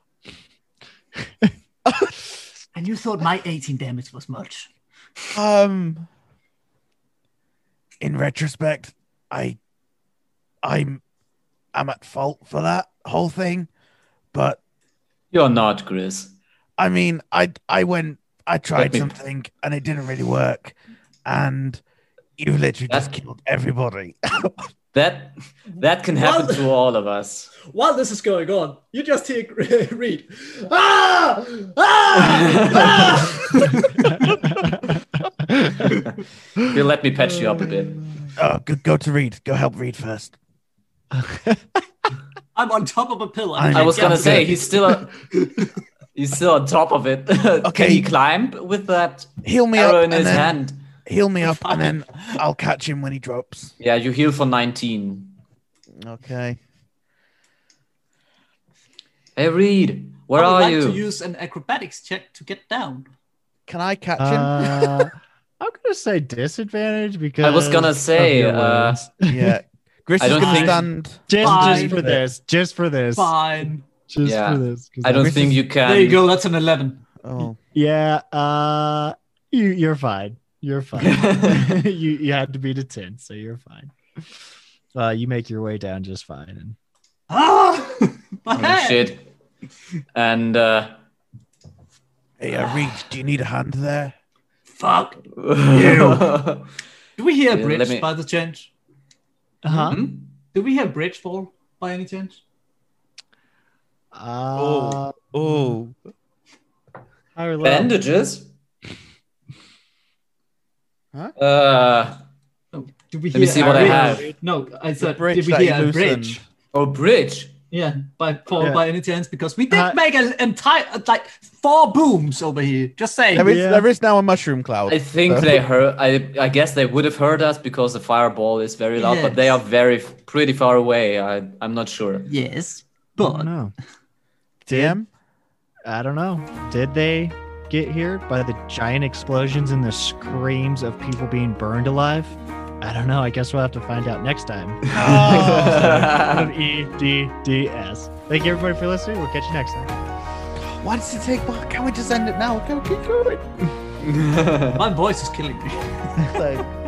And you thought my eighteen damage was much. Um. In retrospect, I, I'm, I'm at fault for that whole thing, but You're not, Chris. I mean, I, I went, I tried me- something and it didn't really work, and you literally just That- killed everybody. That that can happen Well- to all of us. While this is going on, you just hear Reed. Ah! Ah! You let me patch you up a bit. Oh, go, go to Reed. Go help Reed first. I'm on top of a pillar. I I was Yeah, gonna I'm say good. he's still a, he's still on top of it. Can Okay. he climb with that Heal me arrow up, in and his then hand? heal me up, and then I'll catch him when he drops. Yeah, you heal for nineteen. Okay. Hey Reed, where I would are like you? to use an acrobatics check to get down. Can I catch him? Uh, I'm gonna say disadvantage because I was gonna of say, your uh, wounds. Yeah. Gris I is don't gonna think- stand. just, Fine. just for this, just for this, Fine. just Yeah. for this. 'cause I don't that's- think you can. There you go. That's an eleven. Oh. Yeah, uh, you you're fine. You're fine. you you had to beat a ten, so you're fine. Uh, you make your way down just fine. And Ah! My Oh, head. shit. And uh, Hey, uh, Reed, do you need a hand there? Fuck. yeah, Do we hear Yeah, bridge let me- by the chance? huh? Hmm? Do we hear bridge fall by any chance? Uh, Oh. higher level. Bandages. Huh? Uh, No. Do we Let me hear see a what I bridge? have. No, I said, bridge did we that hear you a bridge? loosened. oh, bridge. Yeah, by fall Yeah. by any chance? Because we did Uh, make an entire like four booms over here. Just saying. There is Yeah. there is now a mushroom cloud. I think So- they heard. I I guess they would have heard us because the fireball is very loud, but they Yes. are very pretty far away. I I'm not sure. Yes, Oh, but no. D M. I don't know. Did they get here by the giant explosions and the screams of people being burned alive? I don't know. I guess we'll have to find out next time. Oh. Of E D D S. Thank you everybody for listening. We'll catch you next time. Why does it take? Can't we just end it now? Can we keep going? My voice is killing me. Like,